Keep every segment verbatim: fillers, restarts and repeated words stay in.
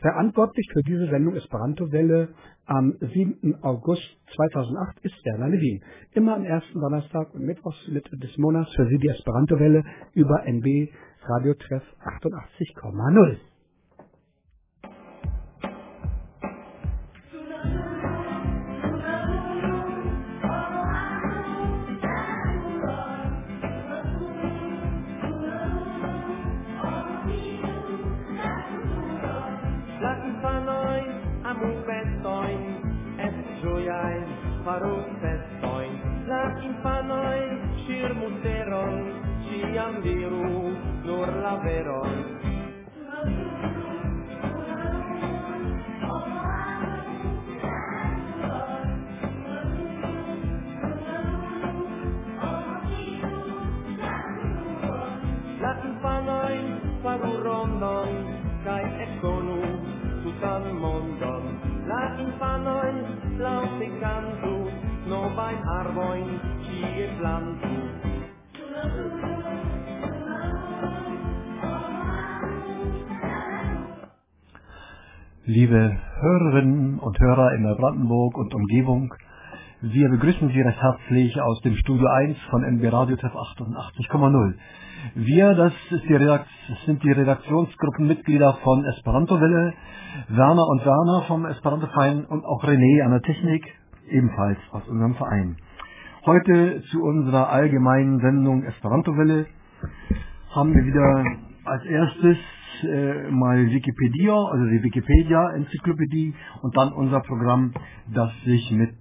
Verantwortlich für diese Sendung Esperanto-Welle am siebten August zweitausendacht ist Werner Levin. Immer am ersten Donnerstag und Mittwochs Mitte des Monats für Sie die Esperanto-Welle über N B Radio Treff achtundachtzig Komma null. Farò festoin, la infanoi cirmuteron, ciam viru nur la veron. La infanoi faru rondon, kai econu tutan mondon. La infanoi laute cantu, novain arvoin cie plantu. Liebe Hörerinnen und Hörer in Neubrandenburg und Umgebung, wir begrüßen Sie recht herzlich aus dem Studio eins von N B Radio Treff achtundachtzig Komma null. Wir, das, ist die Redakt- das sind die Redaktionsgruppenmitglieder von Esperanto-Welle, Werner und Werner vom Esperanto-Verein und auch René an der Technik, ebenfalls aus unserem Verein. Heute zu unserer allgemeinen Sendung Esperanto-Welle haben wir wieder als erstes äh, mal Wikipedia, also die Wikipedia-Enzyklopädie und dann unser Programm, das sich mit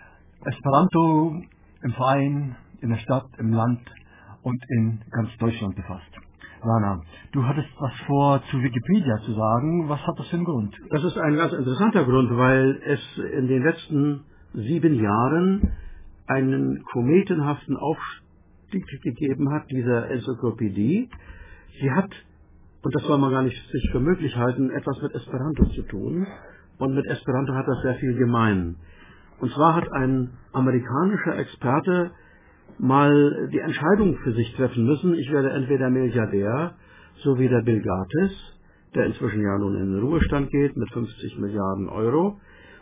Esperanto im Verein, in der Stadt, im Land und in ganz Deutschland befasst. Werner, du hattest was vor zu Wikipedia zu sagen. Was hat das für einen Grund? Das ist ein ganz interessanter Grund, weil es in den letzten sieben Jahren einen kometenhaften Aufstieg gegeben hat, dieser Enzyklopädie. Sie hat, und das soll man gar nicht sich für möglich halten, etwas mit Esperanto zu tun. Und mit Esperanto hat das sehr viel gemein. Und zwar hat ein amerikanischer Experte mal die Entscheidung für sich treffen müssen, ich werde entweder Milliardär, so wie der Bill Gates, der inzwischen ja nun in den Ruhestand geht mit fünfzig Milliarden Euro,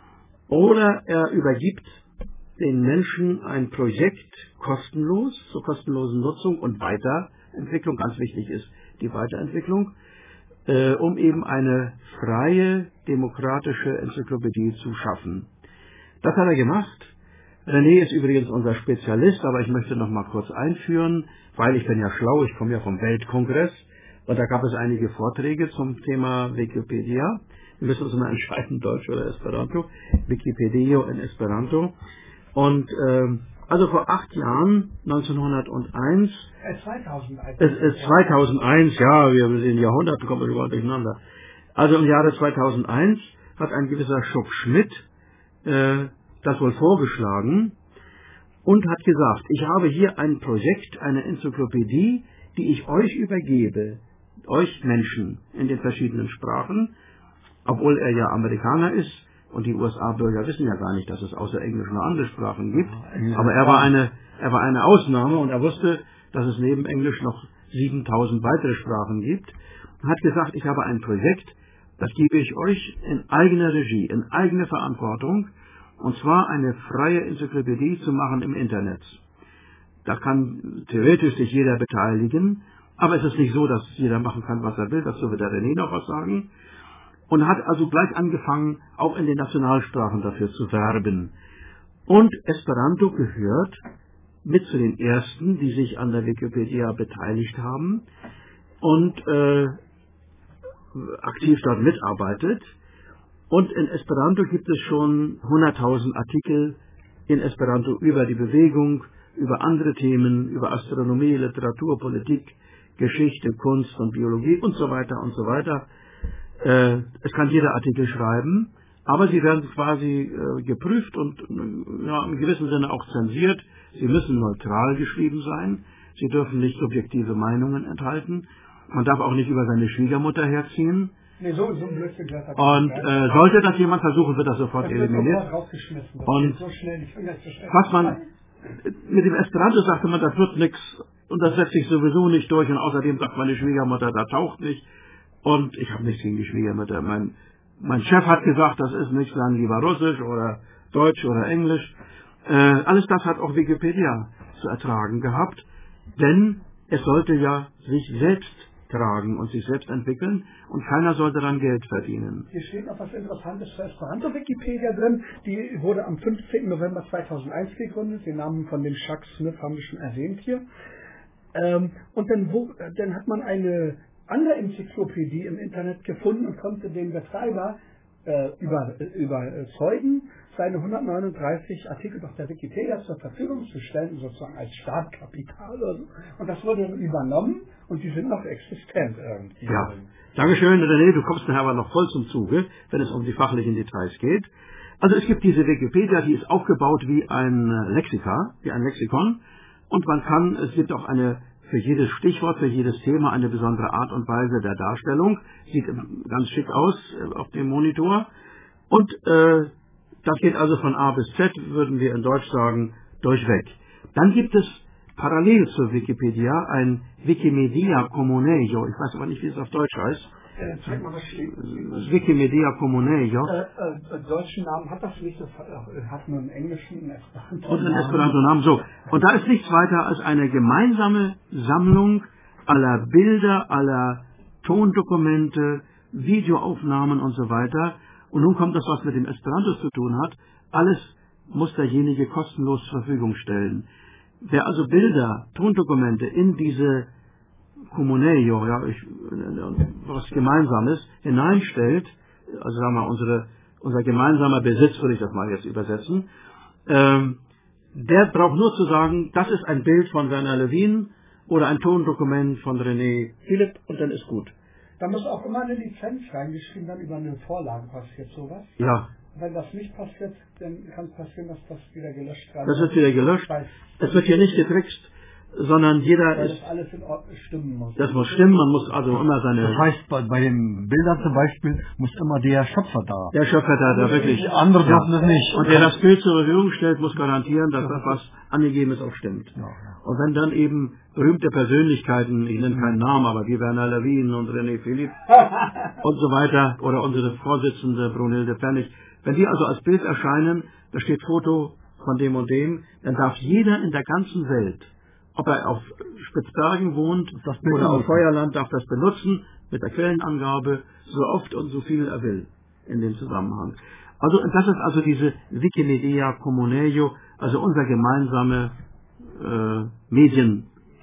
oder er übergibt den Menschen ein Projekt kostenlos, zur kostenlosen Nutzung und Weiterentwicklung, ganz wichtig ist die Weiterentwicklung, äh, um eben eine freie, demokratische Enzyklopädie zu schaffen. Das hat er gemacht. René ist übrigens unser Spezialist, aber ich möchte noch mal kurz einführen, weil ich bin ja schlau, ich komme ja vom Weltkongress und da gab es einige Vorträge zum Thema Wikipedia. Wir müssen uns mal entscheiden, Deutsch oder Esperanto. Wikipedia in Esperanto. Und äh, also vor acht Jahren, neunzehnhunderteins, Äh, zweitausendeins. Es ist zweitausendeins, ja, wir sind in Jahrhunderten, kommen wir überall durcheinander. Also im Jahre zweitausendeins hat ein gewisser Schuck Schmidt äh, das wohl vorgeschlagen und hat gesagt, ich habe hier ein Projekt, eine Enzyklopädie, die ich euch übergebe, euch Menschen in den verschiedenen Sprachen, obwohl er ja Amerikaner ist und die U S A-Bürger wissen ja gar nicht, dass es außer Englisch noch andere Sprachen gibt, aber er war eine, er war eine Ausnahme und er wusste, dass es neben Englisch noch siebentausend weitere Sprachen gibt, und hat gesagt, ich habe ein Projekt, das gebe ich euch in eigener Regie, in eigener Verantwortung, und zwar eine freie Enzyklopädie zu machen im Internet. Da kann theoretisch sich jeder beteiligen, aber es ist nicht so, dass jeder machen kann, was er will, dazu wird der René noch was sagen. Und hat also gleich angefangen, auch in den Nationalsprachen dafür zu werben. Und Esperanto gehört mit zu den ersten, die sich an der Wikipedia beteiligt haben und äh, aktiv dort mitarbeitet. Und in Esperanto gibt es schon hunderttausend Artikel in Esperanto über die Bewegung, über andere Themen, über Astronomie, Literatur, Politik, Geschichte, Kunst und Biologie und so weiter und so weiter. Äh, es kann jeder Artikel schreiben, aber sie werden quasi äh, geprüft und ja, im gewissen Sinne auch zensiert. Sie müssen neutral geschrieben sein. Sie dürfen nicht subjektive Meinungen enthalten. Man darf auch nicht über seine Schwiegermutter herziehen. Nee, so, so ein Blödsinn gehört dazu. Und äh, sollte das jemand versuchen, wird das sofort das wird eliminiert. sofort rausgeschmissen. Das Und geht so schnell, ich finde das so schnell. was man mit dem Esperanto sagte man, das wird nichts und das setzt sich sowieso nicht durch und außerdem sagt meine Schwiegermutter, da taucht nicht. Und ich habe nichts gegen die Schwiegermutter. Mein mein Chef hat gesagt, das ist nichts, dann lieber Russisch oder Deutsch oder Englisch. Äh, alles das hat auch Wikipedia zu ertragen gehabt, denn es sollte ja sich selbst tragen und sich selbst entwickeln und keiner soll daran Geld verdienen. Hier steht noch was Interessantes zur Esperanto-Wikipedia drin. Die wurde am fünfzehnten November zweitausendeins gegründet. Den Namen von dem Chuck Smith haben wir schon erwähnt hier. Ähm, und dann, wo, dann hat man eine andere Enzyklopädie im Internet gefunden und konnte den Betreiber äh, über, überzeugen, seine hundertneununddreißig Artikel auf der Wikipedia zur Verfügung zu stellen, sozusagen als Startkapital oder so. Und das wurde dann übernommen und die sind noch existent irgendwie. Ja, Dankeschön, René, du kommst nachher aber noch voll zum Zuge, wenn es um die fachlichen Details geht. Also es gibt diese Wikipedia, die ist aufgebaut wie ein Lexika, wie ein Lexikon, und man kann, es gibt auch eine für jedes Stichwort, für jedes Thema eine besondere Art und Weise der Darstellung. Sieht ganz schick aus auf dem Monitor. Und äh, das geht also von A bis Z, würden wir in Deutsch sagen, durchweg. Dann gibt es parallel zur Wikipedia ein Wikimedia Comunejo. Ich weiß aber nicht, wie es auf Deutsch heißt. Äh, zeig mal, was steht. Wikimedia Comunejo. Äh, äh, deutschen Namen hat das nicht, das hat nur einen englischen, einen Esperanto. Und einen Esperanto-Namen, so. Und da ist nichts weiter als eine gemeinsame Sammlung aller Bilder, aller Tondokumente, Videoaufnahmen und so weiter. Und nun kommt das, was mit dem Esperanto zu tun hat. Alles muss derjenige kostenlos zur Verfügung stellen. Wer also Bilder, Tondokumente in diese Comunejo, ja, ich, was Gemeinsames hineinstellt, also sagen wir unsere, unser gemeinsamer Besitz, würde ich das mal jetzt übersetzen, ähm, der braucht nur zu sagen, das ist ein Bild von Werner Levin oder ein Tondokument von René Philipp und dann ist gut. Da muss auch immer eine Lizenz reingeschrieben werden, über eine Vorlage passiert sowas. Ja. Wenn das nicht passiert, dann kann es passieren, dass das wieder gelöscht wird. Das wird wieder gelöscht. Es wird hier nicht getrickst, sondern jeder weil ist... das alles in Ordnung stimmen muss. Das muss stimmen, man muss also immer seine... Das heißt, bei, bei den Bildern zum Beispiel muss immer der Schöpfer da. Der Schöpfer da, der wirklich... Die anderen dürfen das nicht. Und wer das Bild zur Verfügung stellt, muss garantieren, dass das, was angegeben ist, auch stimmt. Ja, ja. Und wenn dann eben berühmte Persönlichkeiten, ich nenne keinen Namen, aber wie Werner Levin und René Philipp und so weiter, oder unsere Vorsitzende Brunhilde Pfennig, wenn die also als Bild erscheinen, da steht Foto von dem und dem, dann darf jeder in der ganzen Welt, ob er auf Spitzbergen wohnt oder auf Feuerland, darf das benutzen mit der Quellenangabe, so oft und so viel er will in dem Zusammenhang. Also das ist also diese Wikimedia Comunejo, also unser gemeinsame äh, Medien.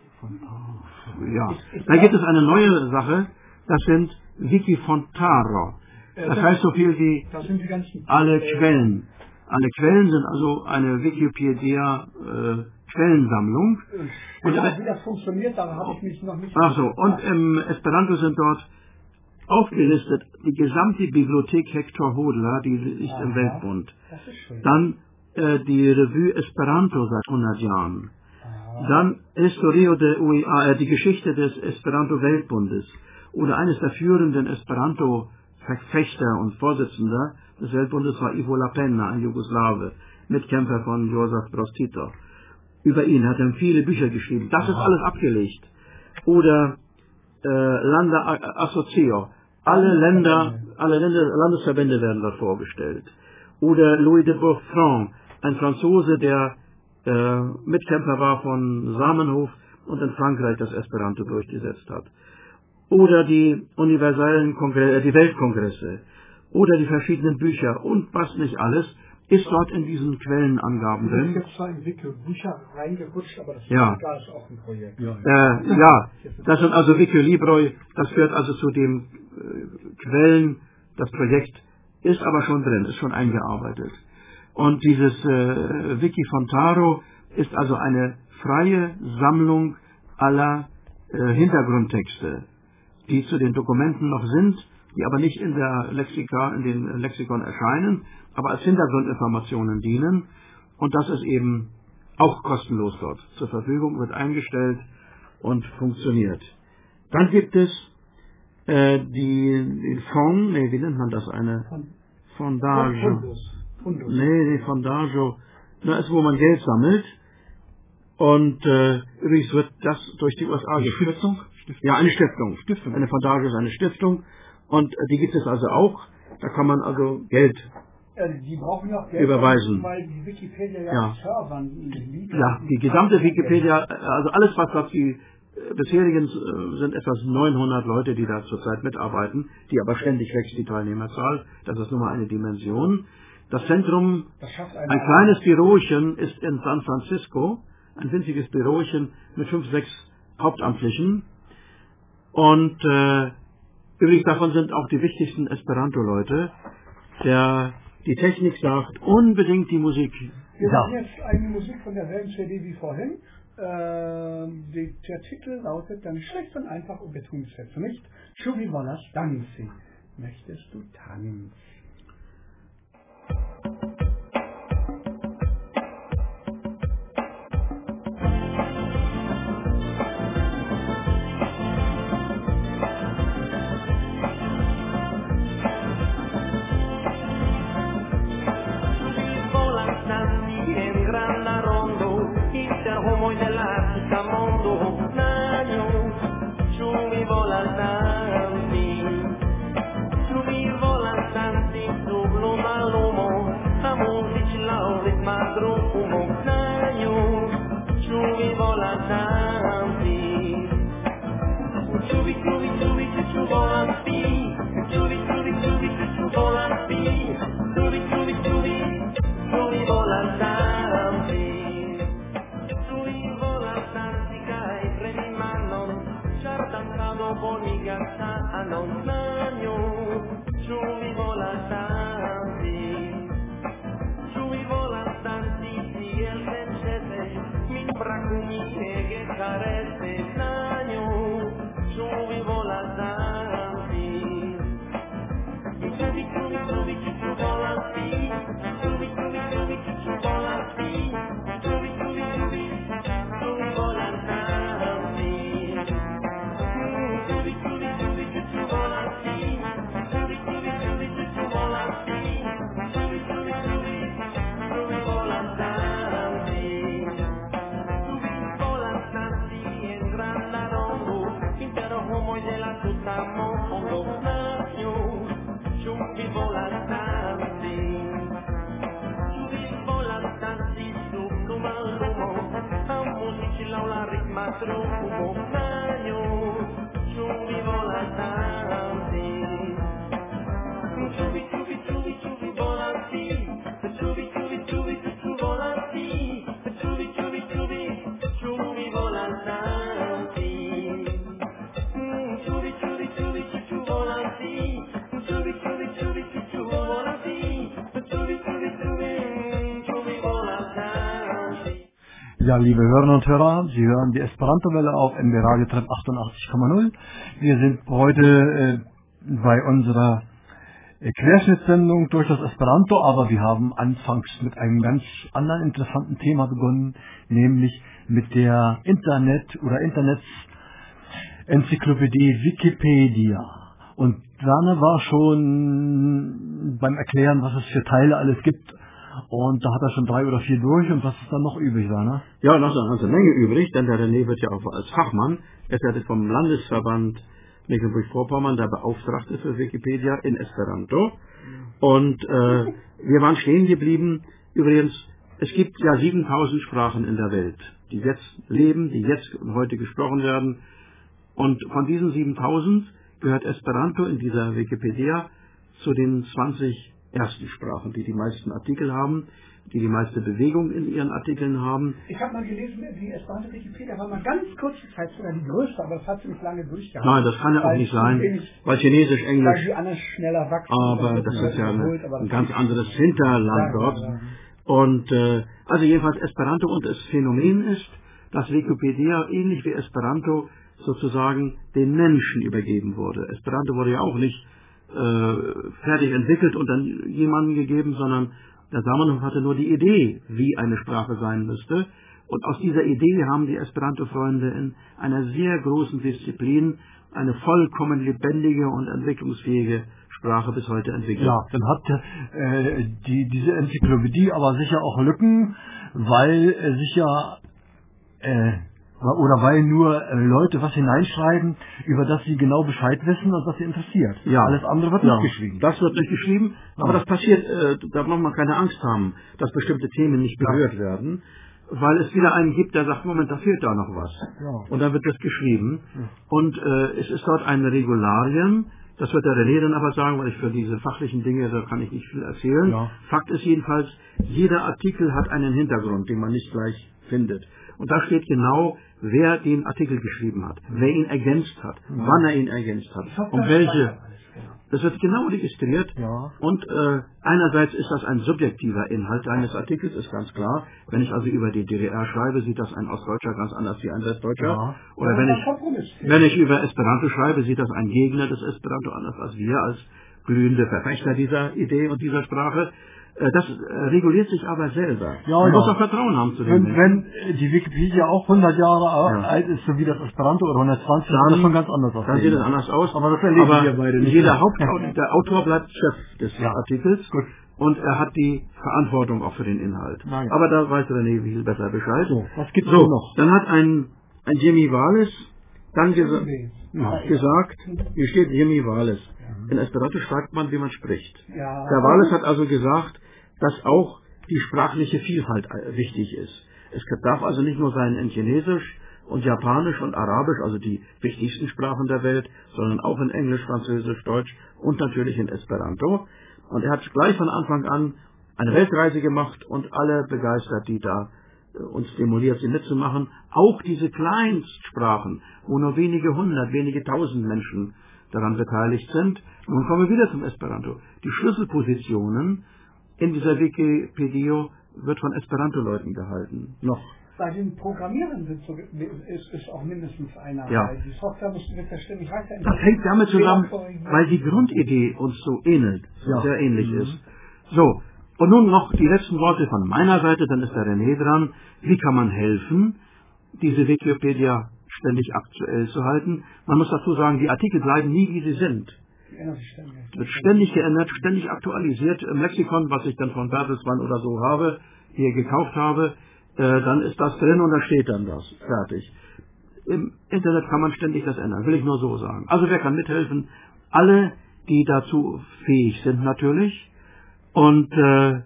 Ja. Dann gibt es eine neue Sache, das sind Wikifontaro. Das heißt so viel wie alle Quellen. Alle Quellen sind also eine Wikipedia äh, Quellensammlung. Und wie das funktioniert, da habe ich mich noch nicht... Ach so, und im Esperanto sind dort aufgelistet die gesamte Bibliothek Hector Hodler, die ist Aha, im Weltbund. Das ist schön. Dann äh, die Revue Esperanto seit hundert Jahren. Aha. Dann Historio de U I A, äh, die Geschichte des Esperanto-Weltbundes. Oder eines der führenden Esperanto-Verfechter und Vorsitzender des Weltbundes war Ivo Lapenna, ein Jugoslawe, Mitkämpfer von Josef Broz Tito. Über ihn hat er viele Bücher geschrieben. Das Aha. ist alles abgelegt. Oder äh, Landa Associo. Alle Länder, alle Länder, Landesverbände werden dort vorgestellt. Oder Louis de Bourfranc, ein Franzose, der äh, Mitkämpfer war von Samenhof und in Frankreich das Esperanto durchgesetzt hat. Oder die universellen Kongresse, die Weltkongresse. Oder die verschiedenen Bücher und was nicht alles, ist dort in diesen Quellenangaben drin. Ich bin jetzt zwar in Wiki-Bücher reingerutscht, aber das ja. ist auch ein Projekt. Ja, ja. Äh, ja, das sind also Wiki-Libroi, das gehört also zu den äh, Quellen, das Projekt ist aber schon drin, ist schon eingearbeitet. Und dieses äh, Wikifontaro ist also eine freie Sammlung aller äh, Hintergrundtexte, die zu den Dokumenten noch sind, die aber nicht in der Lexika, in den Lexikon erscheinen, aber als Hintergrundinformationen dienen. Und das ist eben auch kostenlos dort zur Verfügung, wird eingestellt und funktioniert. Dann gibt es äh, die, den Fonds, nee, wie nennt man das? Eine Fondage. Nee, die Fondage, das ist, wo man Geld sammelt. Und äh, übrigens wird das durch die U S A geführt. Stiftung? Ja, eine Stiftung. Stiftung. Eine Fondage ist eine Stiftung. Und äh, die gibt es also auch. Da kann man also Geld Äh, die brauchen ja auch Geld, überweisen. weil die Wikipedia ja, Ja. auf Servern liegt. Ja, die gesamte Wikipedia, also alles, was das die äh, bisherigen äh, sind etwas neunhundert Leute, die da zurzeit mitarbeiten, die aber ständig wächst, die Teilnehmerzahl. Das ist nur mal eine Dimension. Das Zentrum, Das schafft ein kleines Bürochen ist in San Francisco, ein winziges Bürochen mit fünf, sechs Hauptamtlichen. Und äh, übrigens davon sind auch die wichtigsten Esperanto-Leute. Der die Technik sagt, unbedingt die Musik. Wir Ja. machen jetzt eine Musik von derselben C D wie vorhin. Ähm, die, der Titel lautet dann schlicht und einfach, und wir tun es jetzt nicht, Chubi Volas Danzi. Möchtest du tanzen? Homoj dell'Africa mondo, Nanyo, Chubi volantanti, Chubi volantanti, sublu malumo, amusici laurit madrumo, Nanyo, Chubi volantanti, Chubi, Chubi, Chubi, Chubi volanti, Chubi, Chubi, Chubi, Chubi volanti, Chubi, Chubi, Chubi, Chubi volantanti. Non nanyo, Chubi volantanti, Chubi volantanti, si el vencete, min bracumi ege carece, nanyo, Chubi volantanti, Chubi, Chubi, Chubi, Chubi volanti, Chubi, Chubi, Chubi, Chubi volanti, Chubi, Chubi, Chubi, Chubi volantanti. Ja, liebe Hörerinnen und Hörer, Sie hören die Esperanto-Welle auf M B Radio Trip achtundachtzig Komma null. Wir sind heute äh, bei unserer äh, Querschnittssendung durch das Esperanto, aber wir haben anfangs mit einem ganz anderen interessanten Thema begonnen, nämlich mit der Internet- oder Internets-Enzyklopädie Wikipedia. Und Werner war schon beim Erklären, was es für Teile alles gibt. Und da hat er schon drei oder vier durch. Und was ist dann noch übrig, Werner? Ja, noch eine ganze Menge übrig, denn der René wird ja auch als Fachmann, er ist vom Landesverband Mecklenburg-Vorpommern, der Beauftragte für Wikipedia in Esperanto. Und äh, wir waren stehen geblieben. Übrigens, es gibt ja siebentausend Sprachen in der Welt, die jetzt leben, die jetzt und heute gesprochen werden. Und von diesen siebentausend gehört Esperanto in dieser Wikipedia zu den zwanzig ersten Sprachen, die die meisten Artikel haben, die die meiste Bewegung in ihren Artikeln haben. Ich habe mal gelesen, die Esperanto Wikipedia war mal ganz kurze Zeit sogar die größte, aber das hat sie nicht lange durchgehalten. Nein, das kann ja auch nicht sein, weil Chinesisch, Englisch, weil die anderen schneller wachsen. aber das ist ja eine, ein ganz anderes Hinterland dort. Und äh, also jedenfalls Esperanto, und das Phänomen ist, dass Wikipedia ähnlich wie Esperanto sozusagen den Menschen übergeben wurde. Esperanto wurde ja auch nicht äh, fertig entwickelt und dann jemandem gegeben, sondern der Zamenhof hatte nur die Idee, wie eine Sprache sein müsste. Und aus dieser Idee haben die Esperanto-Freunde in einer sehr großen Disziplin eine vollkommen lebendige und entwicklungsfähige Sprache bis heute entwickelt. Ja, dann hat äh, die, diese Enzyklopädie aber sicher auch Lücken, weil äh, sich ja, äh, Oder weil nur äh, Leute was hineinschreiben, über das sie genau Bescheid wissen und was sie interessiert. Ja. Alles andere wird Ja. nicht geschrieben. Das wird nicht geschrieben, aber Ja. das passiert, äh, da braucht man keine Angst haben, dass bestimmte Themen nicht berührt werden, weil es wieder einen gibt, der sagt, Moment, da fehlt da noch was. Ja. Und dann wird das geschrieben. Und äh, es ist dort ein Regularien, das wird der René dann aber sagen, weil ich für diese fachlichen Dinge, da kann ich nicht viel erzählen. Ja. Fakt ist jedenfalls, jeder Artikel hat einen Hintergrund, den man nicht gleich findet. Und da steht genau, wer den Artikel geschrieben hat, wer ihn ergänzt hat, Ja. wann er ihn ergänzt hat, um welche. Das wird genau registriert. Ja. Und äh, einerseits ist das ein subjektiver Inhalt eines Artikels, ist ganz klar. Wenn ich also über die D D R schreibe, sieht das ein Ostdeutscher ganz anders wie ein Westdeutscher. Ja. Oder Ja, wenn das ich, Kompromiss. wenn ich über Esperanto schreibe, sieht das ein Gegner des Esperanto anders als wir, als glühende Verfechter dieser Idee und dieser Sprache. Äh, Das äh, reguliert sich aber selber. Ja, Man ja. muss auch Vertrauen haben zu den Wenn, Menschen. wenn äh, die Wikipedia auch hundert Jahre Ja. alt ist, so wie das Esperanto oder hundertzwanzig, Dann- wird das schon ganz anders aussehen. Dann sieht es anders aus. Aber das erleben Aber wir beide nicht. jeder Hauptautor, der Autor bleibt Chef des Ja. Artikels. Gut. Und er hat die Verantwortung auch für den Inhalt. Na ja. Aber da weiß René viel besser Bescheid. So, was gibt's So, denn noch? dann hat ein, ein Jimmy Wallace dann gesa Ja. gesagt, hier steht Jimmy Wallace. In Esperanto schreibt man, wie man spricht. Ja. Der Wallace hat also gesagt, dass auch die sprachliche Vielfalt äh, wichtig ist. Es darf also nicht nur sein in Chinesisch und Japanisch und Arabisch, also die wichtigsten Sprachen der Welt, sondern auch in Englisch, Französisch, Deutsch und natürlich in Esperanto. Und er hat gleich von Anfang an eine Weltreise gemacht und alle begeistert, die da äh, uns stimuliert, sie mitzumachen. Auch diese Kleinstsprachen, wo nur wenige hundert, wenige tausend Menschen daran beteiligt sind. Nun kommen wir wieder zum Esperanto. Die Schlüsselpositionen in dieser Wikipedia wird von Esperanto-Leuten gehalten. Noch. Bei den Programmierern sind so, ist, ist auch mindestens einer. Ja. Weil die Software muss wird ja ständig weiterentwickelt. Das hängt damit zusammen, Fehler weil die Grundidee uns so ähnelt, so Ja. sehr ähnlich Mhm. ist. So, und nun noch die letzten Worte von meiner Seite, dann ist der René dran. Wie kann man helfen, diese Wikipedia ständig aktuell zu halten? Man muss dazu sagen, die Artikel bleiben nie, wie sie sind. Die ändern sich ständig. Wird ständig geändert, ständig aktualisiert. Im Lexikon, was ich dann von Bertelsmann oder so habe, hier gekauft habe, äh, dann ist das drin und da steht dann das. Fertig. Im Internet kann man ständig das ändern, will ich nur so sagen. Also wer kann mithelfen? Alle, die dazu fähig sind natürlich. Und äh,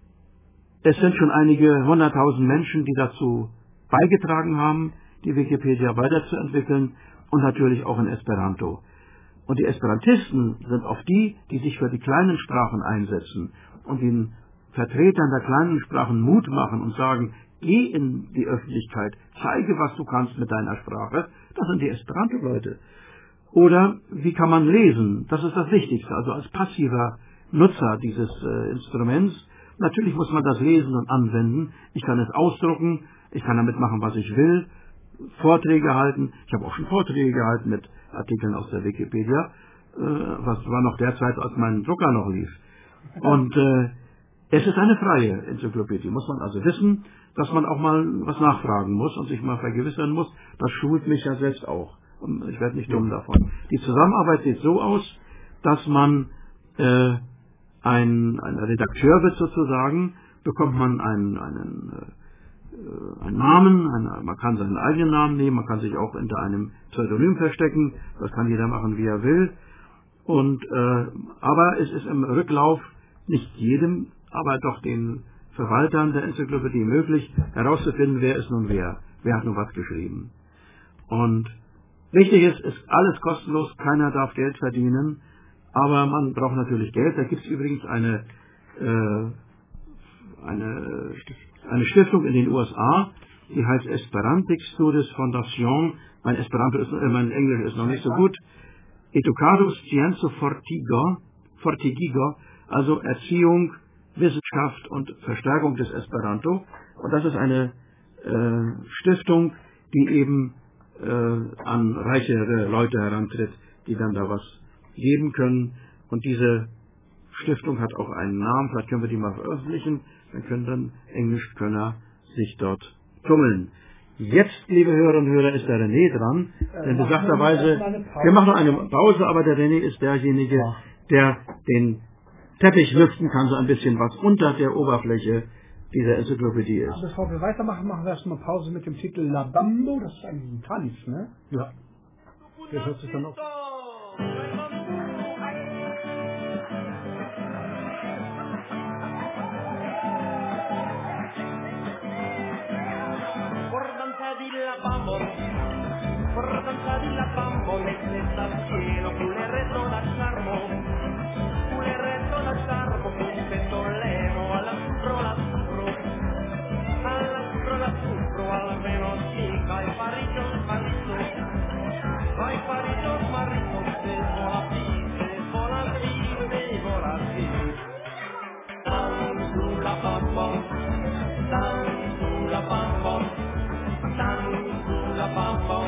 es sind schon einige hunderttausend Menschen, die dazu beigetragen haben, die Wikipedia weiterzuentwickeln und natürlich auch in Esperanto. Und die Esperantisten sind auch die, die sich für die kleinen Sprachen einsetzen und den Vertretern der kleinen Sprachen Mut machen und sagen, geh in die Öffentlichkeit, zeige, was du kannst mit deiner Sprache. Das sind die Esperanto-Leute. Oder wie kann man lesen? Das ist das Wichtigste. Also als passiver Nutzer dieses äh, Instruments. Natürlich muss man das lesen und anwenden. Ich kann es ausdrucken, ich kann damit machen, was ich will. Vorträge halten. Ich habe auch schon Vorträge gehalten mit Artikeln aus der Wikipedia. Äh, was war noch der Zeit, als mein Drucker noch lief. Und äh, es ist eine freie Enzyklopädie. Muss man also wissen, dass man auch mal was nachfragen muss und sich mal vergewissern muss. Das schult mich ja selbst auch. Und ich werde nicht dumm davon. Die Zusammenarbeit sieht so aus, dass man äh, ein, ein Redakteur wird sozusagen, bekommt man einen, einen, äh, einen Namen, einen, man kann seinen eigenen Namen nehmen, man kann sich auch hinter einem Pseudonym verstecken, das kann jeder machen, wie er will. Und äh, aber es ist im Rücklauf nicht jedem, aber doch den Verwaltern der Enzyklopädie möglich, herauszufinden, wer ist nun wer, wer hat nun was geschrieben. Und wichtig ist, ist alles kostenlos, keiner darf Geld verdienen, aber man braucht natürlich Geld. Da gibt es übrigens eine, äh, eine, eine Stiftung in den U S A, die heißt Esperantic Studies Foundation. Mein Esperanto ist, äh, mein Englisch ist noch nicht so gut. Educadus Scienzo Fortigo, Fortigigo, also Erziehung, Wissenschaft und Verstärkung des Esperanto. Und das ist eine äh, Stiftung, die eben äh, an reichere Leute herantritt, die dann da was geben können. Und diese Stiftung hat auch einen Namen, vielleicht können wir die mal veröffentlichen, dann können dann Englischkönner sich dort tummeln. Jetzt, liebe Hörer und Hörer, ist der René dran, denn besagterweise, wir machen noch eine Pause, aber der René ist derjenige, der den Teppich lüften kann, so ein bisschen was unter der Oberfläche dieser Enzyklopädie ist. Bevor wir weitermachen, machen wir erstmal Pause mit dem Titel La Bambo. Das ist eigentlich ein Tanz, ne? Ja. Der hört sich dann auf. Danza di la bambo, mettete al cielo, culeretto da charmo, culeretto da charmo, un pettolero, alla sucro, alla sucro, alla sucro, alla sucro, almeno chica, ai parito, marito, ai parito, marito, se vola piste, vola piste, vola piste. Danza la bambo, danza la bambo, danza la bambo.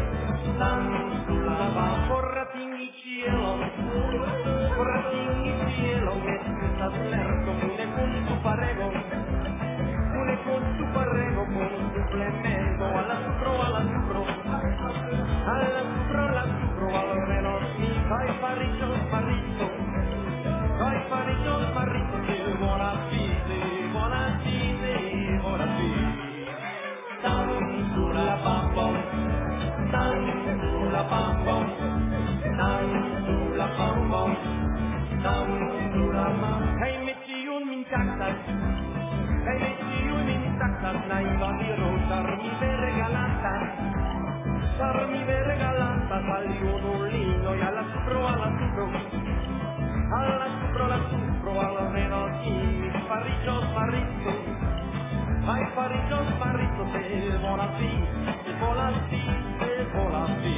Porrati in cielo, porrati in cielo, che tu estás lerto, une con tu parego, une con tu parego, con un suplemento, alla sucro, alla sucro, alla sucro, alla sucro, almeno si fai parito, parito, fai parito, parito, che buona fide, buona fide, buona fide. Tanto la bambo, tanto la bambo, tanto la bambo, tanto la bambo. Hey, mit Jun min Taxas, hey, mit Jun min Taxas, nein, va di rosa, mi ve regalata, mi ve regalata, salió un lindo y a la supro, a la supro, a la supro, la supro, a menos y mis parritos, parritos. Ai parito, parito, te vola fi, te vola fi, te vola fi.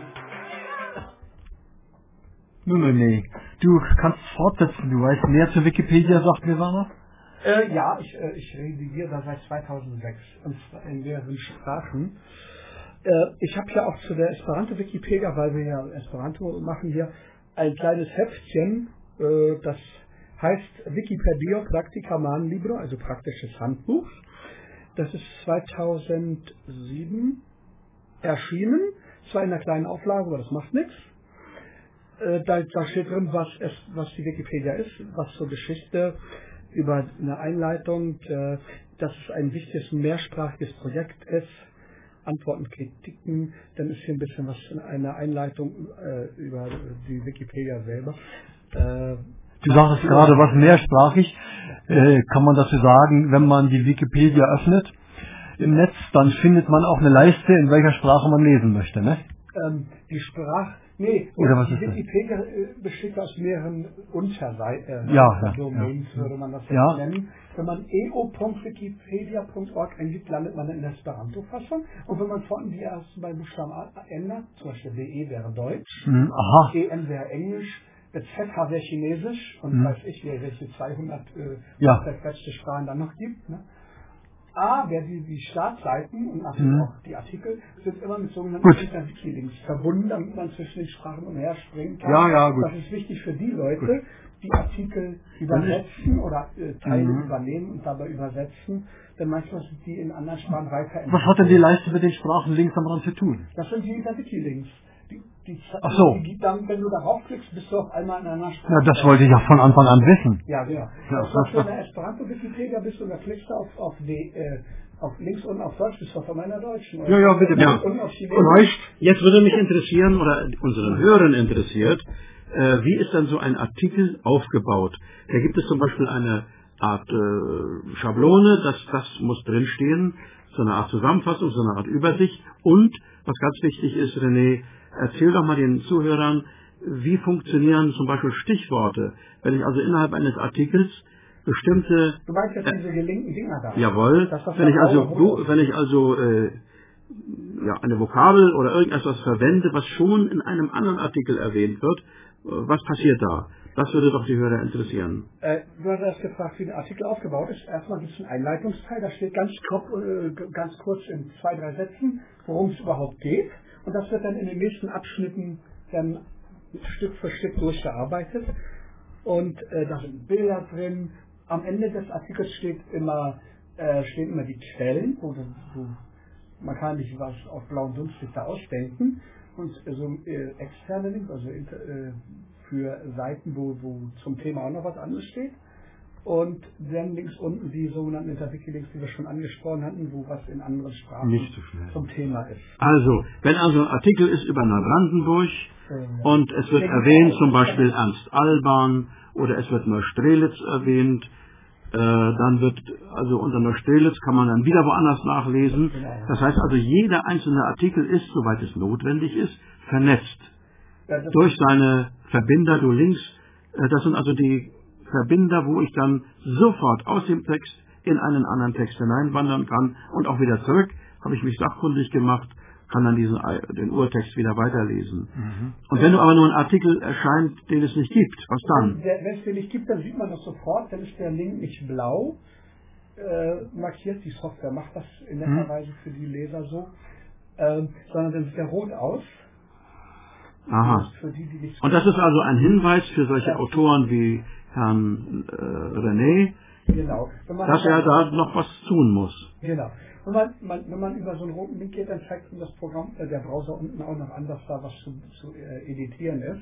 Nun, René, du kannst fortsetzen. Du weißt mehr zu Wikipedia, sagt mir Werner? Äh, ja, ich, äh, ich redigiere da seit zweitausendsechs und zwar in mehreren Sprachen. Äh, ich habe ja auch zu der Esperanto-Wikipedia, weil wir ja Esperanto machen hier, ein kleines Heftchen, äh, das heißt Wikipedia Practica Man Libro, also praktisches Handbuch. Das ist zweitausendsieben erschienen, zwar in einer kleinen Auflage, aber das macht nichts. Äh, da, da steht drin, was, es, was die Wikipedia ist, was zur Geschichte, über eine Einleitung, äh, dass es ein wichtiges mehrsprachiges Projekt ist, Antworten, Kritiken, dann ist hier ein bisschen was in einer Einleitung äh, über die Wikipedia selber. Äh, Du sagst gerade was mehrsprachig, äh, kann man dazu sagen, wenn man die Wikipedia öffnet im Netz, dann findet man auch eine Leiste, in welcher Sprache man lesen möchte, ne? Ähm, die Sprache, nee, Oder was die ist das? Wikipedia äh, besteht aus mehreren Unterseiten, äh, Ja, ja, Domains ja, würde man das jetzt ja. nennen. Wenn man e o punkt wikipedia punkt org eingibt, landet man in der Esperanto-Fassung. Und wenn man vorne die ersten beiden Buchstaben ändert, zum Beispiel D E wäre Deutsch, Hm, aha. E N wäre Englisch, Z H wäre Chinesisch und Hm. weiß ich, welche zweihundert äh, Ja. zerquetschte Sprachen dann noch gibt. Ne? A, wer die, die Startseiten und natürlich Mhm. auch die Artikel sind immer mit sogenannten Gut. Interwiki-Links verbunden, damit man zwischen den Sprachen umherspringen kann. Ja, ja, gut. Das ist wichtig für die Leute, Gut. die Artikel übersetzen oder äh, Teile Mhm. übernehmen und dabei übersetzen, denn manchmal sind die in anderen Sprachen weiterentwickelt. Was hat denn die Leiste mit den Sprachen links am Rand zu tun? Das sind die Interwiki-Links. Die, die, Ach so. die, dann, wenn du darauf klickst, bist du auf einmal in einer Sprache. Ja, das wollte ich ja von Anfang an wissen. Ja, genau. Ja. Das heißt, wenn du in der Esperanto-Wikipedia bist und da klickst du auf, auf, die, äh, auf links unten auf Deutsch, bist du auf meiner Deutschen. Oder Ja, ja, bitte. Ja. Unten auf Chinesisch. Und jetzt würde mich interessieren, oder unseren Hörern interessiert, äh, wie ist dann so ein Artikel aufgebaut? Da gibt es zum Beispiel eine Art äh, Schablone, das, das muss drinstehen, so eine Art Zusammenfassung, so eine Art Übersicht. Und, was ganz wichtig ist, René, erzähl doch mal den Zuhörern, wie funktionieren zum Beispiel Stichworte. Wenn ich also innerhalb eines Artikels bestimmte... Du meinst jetzt diese gelinkten Dinger da? Jawohl, Das, was wenn ich da also, blaue du, Rot- wenn ich also äh, ja, eine Vokabel oder irgendetwas verwende, was schon in einem anderen Artikel erwähnt wird, äh, was passiert da? Das würde doch die Hörer interessieren. Äh, du hast erst gefragt, wie der Artikel aufgebaut ist. Erstmal gibt es einen Einleitungsteil, da steht ganz, grob, äh, ganz kurz in zwei, drei Sätzen, worum es überhaupt geht. Und das wird dann in den nächsten Abschnitten dann Stück für Stück durchgearbeitet. Und äh, da sind Bilder drin. Am Ende des Artikels steht immer, äh, stehen immer die Quellen, wo, du, wo man kann sich was auf blauen Dunst sich da ausdenken. Und äh, so äh, externe Links, also inter, äh, für Seiten, wo, wo zum Thema auch noch was anderes steht. Und dann links unten die sogenannten Interwiki-Links, die wir schon angesprochen hatten, wo was in anderen Sprachen Nicht so schnell. zum Thema ist. Also, wenn also ein Artikel ist über Neubrandenburg Ja. und es wird erwähnt, zum Beispiel Ernst Alban oder es wird Neustrelitz erwähnt, äh, dann wird, also unter Neustrelitz kann man dann wieder woanders nachlesen. Das heißt also, jeder einzelne Artikel ist, soweit es notwendig ist, vernetzt. Ja, das Durch seine Verbinder, du Links, äh, das sind also die Verbinder, wo ich dann sofort aus dem Text in einen anderen Text hineinwandern kann und auch wieder zurück, habe ich mich sachkundig gemacht, kann dann diesen, den Urtext wieder weiterlesen. Mhm. Und wenn du aber nur ein Artikel erscheint, den es nicht gibt, was dann? Wenn es den nicht gibt, dann sieht man das sofort, dann ist der Link nicht blau äh, markiert, die Software macht das in der Mhm. Weise für die Leser so, äh, sondern dann sieht der rot aus. Aha. Für die, die nicht Und das ist also ein Hinweis für solche Ja. Autoren wie Herrn äh, René, genau. Wenn man dass er da noch was tun muss. Genau. Wenn man, man, wenn man über so einen roten Link geht, dann zeigt ihm das Programm, äh, der Browser unten auch noch an, dass da was zu, zu äh, editieren ist.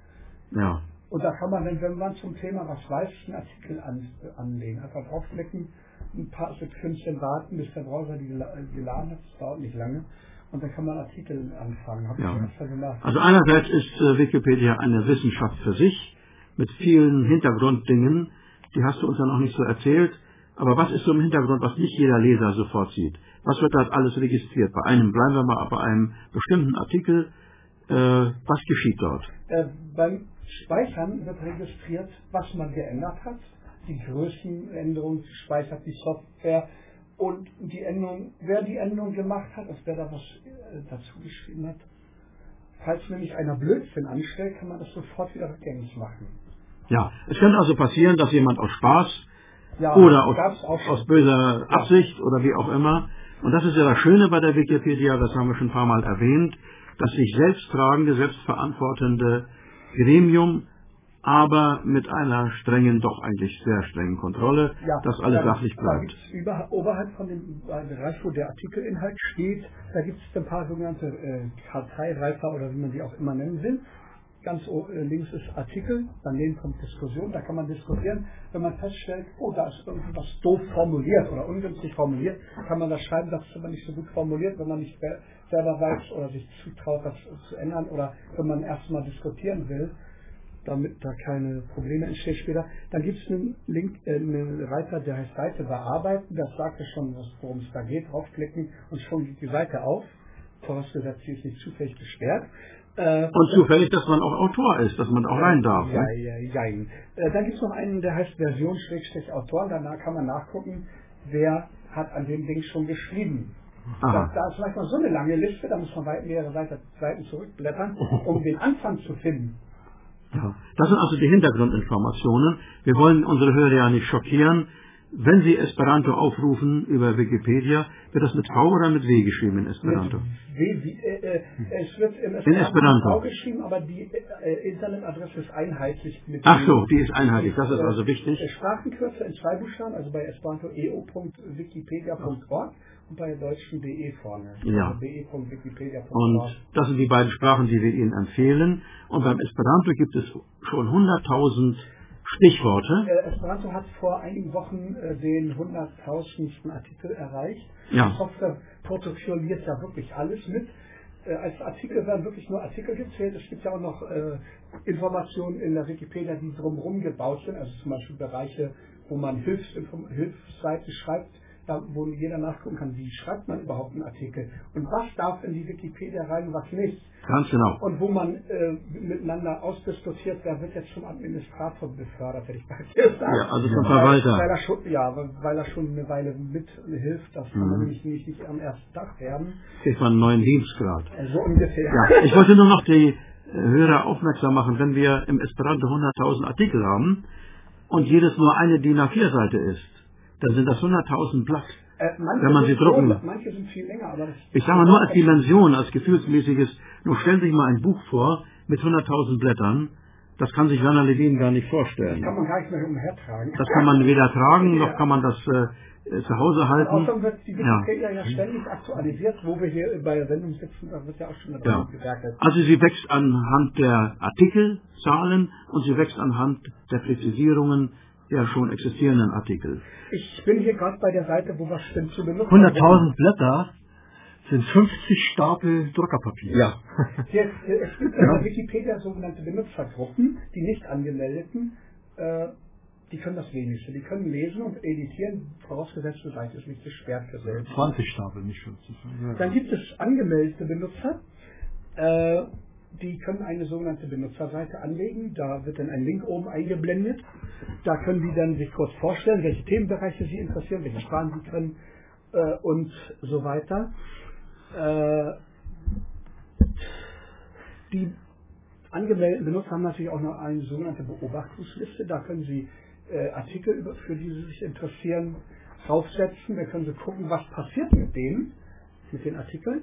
Ja. Und da kann man dann, wenn man zum Thema was weiß, einen Artikel an, äh, anlegen. Einfach draufklicken, ein paar Sekündchen warten, bis der Browser die gela- geladen hat. Das dauert nicht lange. Und dann kann man Artikel anfangen. Hab ich Ja. schon öfter gemacht. Also einerseits ist äh, Wikipedia eine Wissenschaft für sich, mit vielen Hintergrunddingen, die hast du uns ja noch nicht so erzählt. Aber was ist so im Hintergrund, was nicht jeder Leser sofort sieht? Was wird da alles registriert? Bei einem, bleiben wir mal bei einem bestimmten Artikel, äh, was geschieht dort? Äh, beim Speichern wird registriert, was man geändert hat. Die Größenänderung speichert die Software und die Änderung, wer die Änderung gemacht hat, also wer da was äh, dazu geschrieben hat. Falls nämlich einer Blödsinn anstellt, kann man das sofort wieder rückgängig machen. Ja, es könnte also passieren, dass jemand aus Spaß Ja, oder gab's aus, auch schon. aus böser Absicht oder wie auch immer. Und das ist ja das Schöne bei der Wikipedia, das haben wir schon ein paar Mal erwähnt, das sich selbsttragende, selbstverantwortende Gremium, aber mit einer strengen, doch eigentlich sehr strengen Kontrolle, Ja, dass alles da- sachlich Da bleibt. gibt's über, oberhalb von dem Bereich, wo der Artikelinhalt steht, da gibt es ein paar sogenannte äh, Karteireifer oder wie man die auch immer nennen will. Ganz o- äh, links ist Artikel, daneben kommt Diskussion, da kann man diskutieren. Wenn man feststellt, oh, da ist irgendwas doof formuliert oder ungünstig formuliert, kann man das schreiben, das ist aber nicht so gut formuliert, wenn man nicht be- selber weiß oder sich zutraut, das zu ändern oder wenn man erstmal diskutieren will, damit da keine Probleme entstehen später. Dann gibt es einen Link, äh, einen Reiter, der heißt Seite bearbeiten, das sagt ja schon, worum es da geht, draufklicken und schon geht die Seite auf, vorausgesetzt, sie ist nicht zufällig gesperrt. Äh, Und zufällig, dass man auch Autor ist, dass man auch rein darf. Ja, Ne? ja, ja. Äh, dann gibt es noch einen, der heißt Version-Autor. Danach kann man nachgucken, wer hat an dem Ding schon geschrieben. Da, Aha. da ist manchmal so eine lange Liste, da muss man weit mehrere Seite, Seiten zurückblättern, um den Anfang zu finden. Ja. Das sind also die Hintergrundinformationen. Wir wollen unsere Hörer ja nicht schockieren. Wenn Sie Esperanto aufrufen über Wikipedia, wird das mit V oder mit W geschrieben in Esperanto? Mit W, wie, äh, äh, es wird im In Esperanto. auch geschrieben, aber die äh, Internetadresse ist einheitlich. Mit Ach so, die ist einheitlich, das ist also wichtig. Äh, Sprachenkürze in zwei Buchstaben, also bei Esperanto e o punkt wikipedia punkt org und bei der deutschen de vorne. Ja. Also de punkt wikipedia punkt Und org. das sind die beiden Sprachen, die wir Ihnen empfehlen. Und beim Esperanto gibt es schon hunderttausend Stichworte. Äh, Esperanto hat vor einigen Wochen äh, den hunderttausendsten Artikel erreicht. Ja. Die Software protokolliert ja wirklich alles mit. Äh, als Artikel werden wirklich nur Artikel gezählt. Es gibt ja auch noch äh, Informationen in der Wikipedia, die drumherum gebaut sind. Also zum Beispiel Bereiche, wo man Hilfs Hilfsseiten schreibt, da, wo jeder nachgucken kann, wie schreibt man überhaupt einen Artikel und was darf in die Wikipedia rein, was nicht. Ganz genau. Und wo man äh, miteinander ausdiskutiert, wer wird jetzt zum Administrator befördert, hätte ich bald gesagt. Ja, also zum Weil, Verwalter. weil er schon, ja, weil er schon eine Weile mithilft, das kann man Mhm. nämlich nicht, nicht am ersten Tag werden. Kriegt man einen neuen Dienstgrad. Äh, So ungefähr. Ja, ich wollte nur noch die äh, Hörer aufmerksam machen, wenn wir im Esperanto hunderttausend Artikel haben und jedes nur eine D I N A vier Seite ist, dann sind das hunderttausend Blatt. Äh, manche Wenn man sie sind drucken. so, manche sind viel länger, aber das Ich sage mal nur als Dimension, als gefühlsmäßiges, nur stellen Sie sich mal ein Buch vor mit hunderttausend Blättern, das kann sich Werner Levin gar nicht vorstellen. kann man gar nicht mehr umhertragen. Das kann man weder tragen, Ja. noch kann man das äh, zu Hause halten. Außerdem wird die Ja. Wikipedia ja. ja ständig aktualisiert, wo wir hier bei der Sendung sitzen, da wird ja auch schon Ja. daran gewerkelt. Also sie wächst anhand der Artikelzahlen und sie wächst anhand der Präzisierungen ja schon existierenden Artikel. Ich bin hier gerade bei der Seite, wo was stimmt zu benutzen. hunderttausend Blätter sind fünfzig Stapel Druckerpapier. Ja. Hier, es gibt in der Wikipedia sogenannte Benutzergruppen, die nicht angemeldeten, äh, die können das wenigste. Die können lesen und editieren, vorausgesetzt die Seite ist nicht gesperrt für selbst. zwanzig Stapel, nicht fünfzig. Dann gibt es angemeldete Benutzer, äh, die können eine sogenannte Benutzerseite anlegen. Da wird dann ein Link oben eingeblendet. Da können die dann sich kurz vorstellen, welche Themenbereiche sie interessieren, welche Sprachen sie können äh, und so weiter. Äh, die angemeldeten Benutzer haben natürlich auch noch eine sogenannte Beobachtungsliste. Da können sie äh, Artikel, über, für die sie sich interessieren, draufsetzen. Da können sie gucken, was passiert mit denen, mit den Artikeln.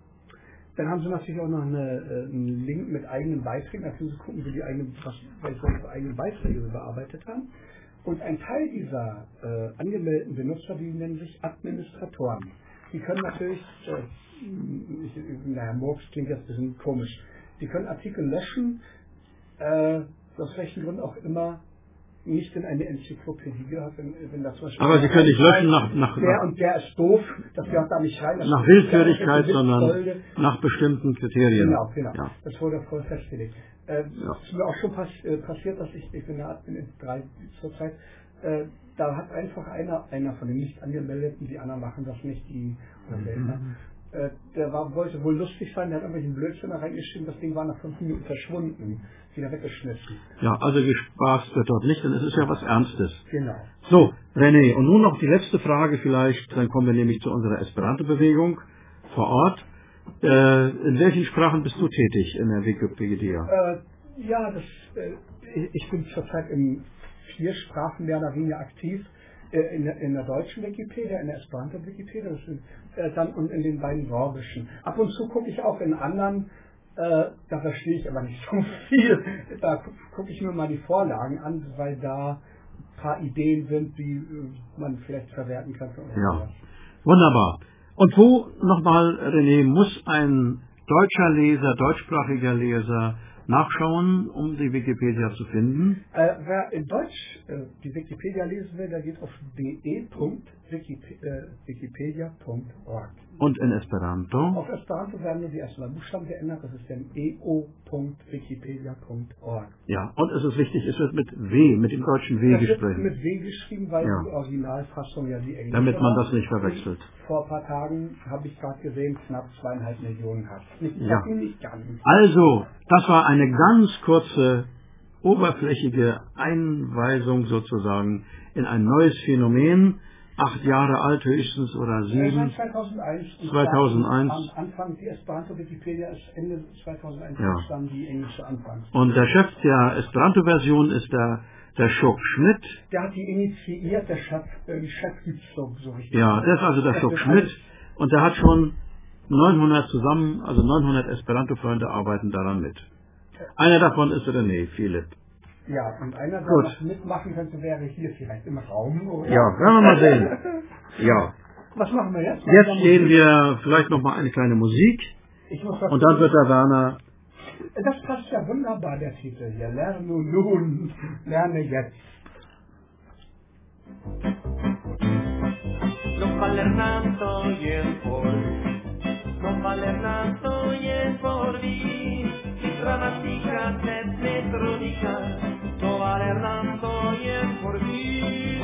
Dann haben sie natürlich auch noch eine, äh, einen Link mit eigenen Beiträgen. Da können sie gucken, wie die eigenen, was, welche eigenen Beiträge sie bearbeitet haben. Und ein Teil dieser äh, angemeldeten Benutzer, die nennen sich Administratoren. Die können natürlich, äh, ich, naja, Murks klingt jetzt ein bisschen komisch, die können Artikel löschen, äh, aus welchen Grund auch immer, nicht in eine Enzyklopädie gehört, wenn, wenn das zum Beispiel... Aber Sie können nicht löschen nach... nach der und der ist doof, das gehört da nicht rein. Nach Willfährigkeit, sondern nach bestimmten Kriterien. Genau, genau. Ja. Das wurde voll festgelegt. Äh, Ja. Es ist mir auch schon pass äh, passiert, dass ich, ich bin ja Admin in drei zurzeit, äh, da hat einfach einer, einer von den nicht angemeldeten, die anderen machen das nicht, die oder seltener, äh, der war, wollte wohl lustig sein, der hat irgendwelchen Blödsinn da reingeschrieben, das Ding war nach fünf Minuten verschwunden, wieder weggeschmissen. Ja, also gespaßt wird dort nicht, denn es ist ja was Ernstes. Genau. So, René, und nun noch die letzte Frage vielleicht, dann kommen wir nämlich zu unserer Esperanto-Bewegung vor Ort. Äh, in welchen Sprachen bist du tätig in der Wikipedia? Äh, ja, das, äh, ich bin zurzeit in vier Sprachen mehr oder weniger aktiv. Äh, in, der, in der deutschen Wikipedia, in der Esperanto-Wikipedia das sind, äh, dann und in den beiden sorbischen. Ab und zu gucke ich auch in anderen, äh, da verstehe ich aber nicht so viel. Da gucke guck ich mir mal die Vorlagen an, weil da ein paar Ideen sind, die äh, man vielleicht verwerten kann. Für Ja, wunderbar. Und wo, nochmal, René, muss ein deutscher Leser, deutschsprachiger Leser nachschauen, um die Wikipedia zu finden? Äh, wer in Deutsch äh, die Wikipedia lesen will, der geht auf de punkt wikipedia punkt org. Und in Esperanto? Auf Esperanto werden nur die ersten zwei Buchstaben geändert, das ist dann e o punkt wikipedia punkt org. Ja, und es ist wichtig, es wird mit W, mit dem deutschen W Das wird gesprochen. mit W geschrieben, weil Ja. die Originalfassung ja die englische Damit man war. das nicht verwechselt. Vor ein paar Tagen habe ich gerade gesehen, knapp zweieinhalb Millionen hat. Nicht, Ja. nicht ganz. Also, das war eine ganz kurze, oberflächige Einweisung sozusagen in ein neues Phänomen. Acht Jahre alt höchstens oder Seit sieben. zweitausendeins. Und zweitausendeins. Am Anfang die Esperanto-Wikipedia ist Ende zweitausendeins Ja. dann die englische Anfangs. Und der Chef der Esperanto-Version ist der, der Schuck Schmidt. Der hat die initiiert, der Chef, äh, die Chef so, so richtig. Ja, der ist also der Das Schuck ist Schmidt. alles- Und der hat schon neunhundert zusammen, also neunhundert Esperanto-Freunde arbeiten daran mit. Einer davon ist René, Philipp. Ja, und einer, der Gut. noch mitmachen könnte, wäre hier vielleicht im Raum. Oder? Ja, werden wir mal sehen. Ja. Was machen wir jetzt? Jetzt gehen wir vielleicht noch mal eine kleine Musik Ich muss was und dann wird der Werner. Das passt ja wunderbar, der Titel hier. Lerne nun, lerne jetzt. Non valer tanto y el por non valer tanto y el por di grammatica et metronica non valer tanto y el por di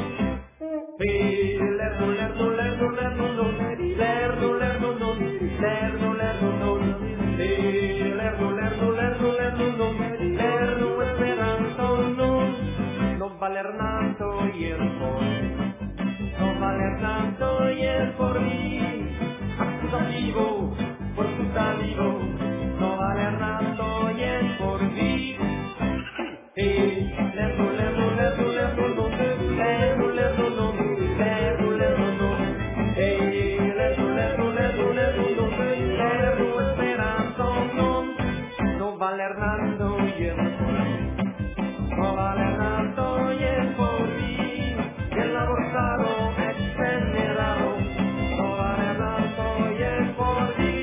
lerno lerno lerno lerno non lerno lerno non lerno lerno non lerno lerno lerno lerno non lerno esperanto non non valer tanto y el por no valer tanto y el por mí, acusativo, por putativo, no valer tanto y el por mí. Eh, lerno, lerno, lerno, lerno, no, lerno, lerno, no, lerno, lerno, no, eh, lerno, lerno, lerno, lerno, no, lerno, esperanto, no, no valer tanto y el por mí, no valer tanto y el por mí, y el abortado es venerado, no vale tanto y es por ti.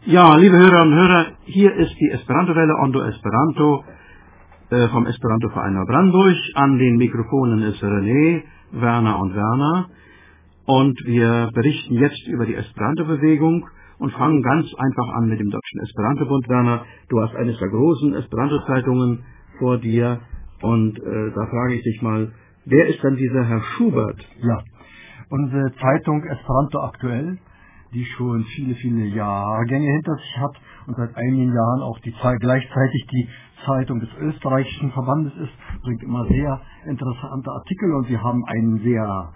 Ja, liebe Hörerinnen und Hörer, hier ist die Esperanto-Welle Ondo Esperanto äh, vom Esperanto-Verein Neubrandenburg. An den Mikrofonen ist René, Werner und Werner. Und wir berichten jetzt über die Esperanto-Bewegung und fangen ganz einfach an mit dem Deutschen Esperanto-Bund. Werner, du hast eines der großen Esperanto-Zeitungen vor dir und äh, da frage ich dich mal, wer ist denn dieser Herr Schubert? Ja, unsere Zeitung Esperanto aktuell, die schon viele, viele Jahrgänge hinter sich hat und seit einigen Jahren auch die Zeit, gleichzeitig die Zeitung des österreichischen Verbandes ist, bringt immer sehr interessante Artikel und wir haben einen sehr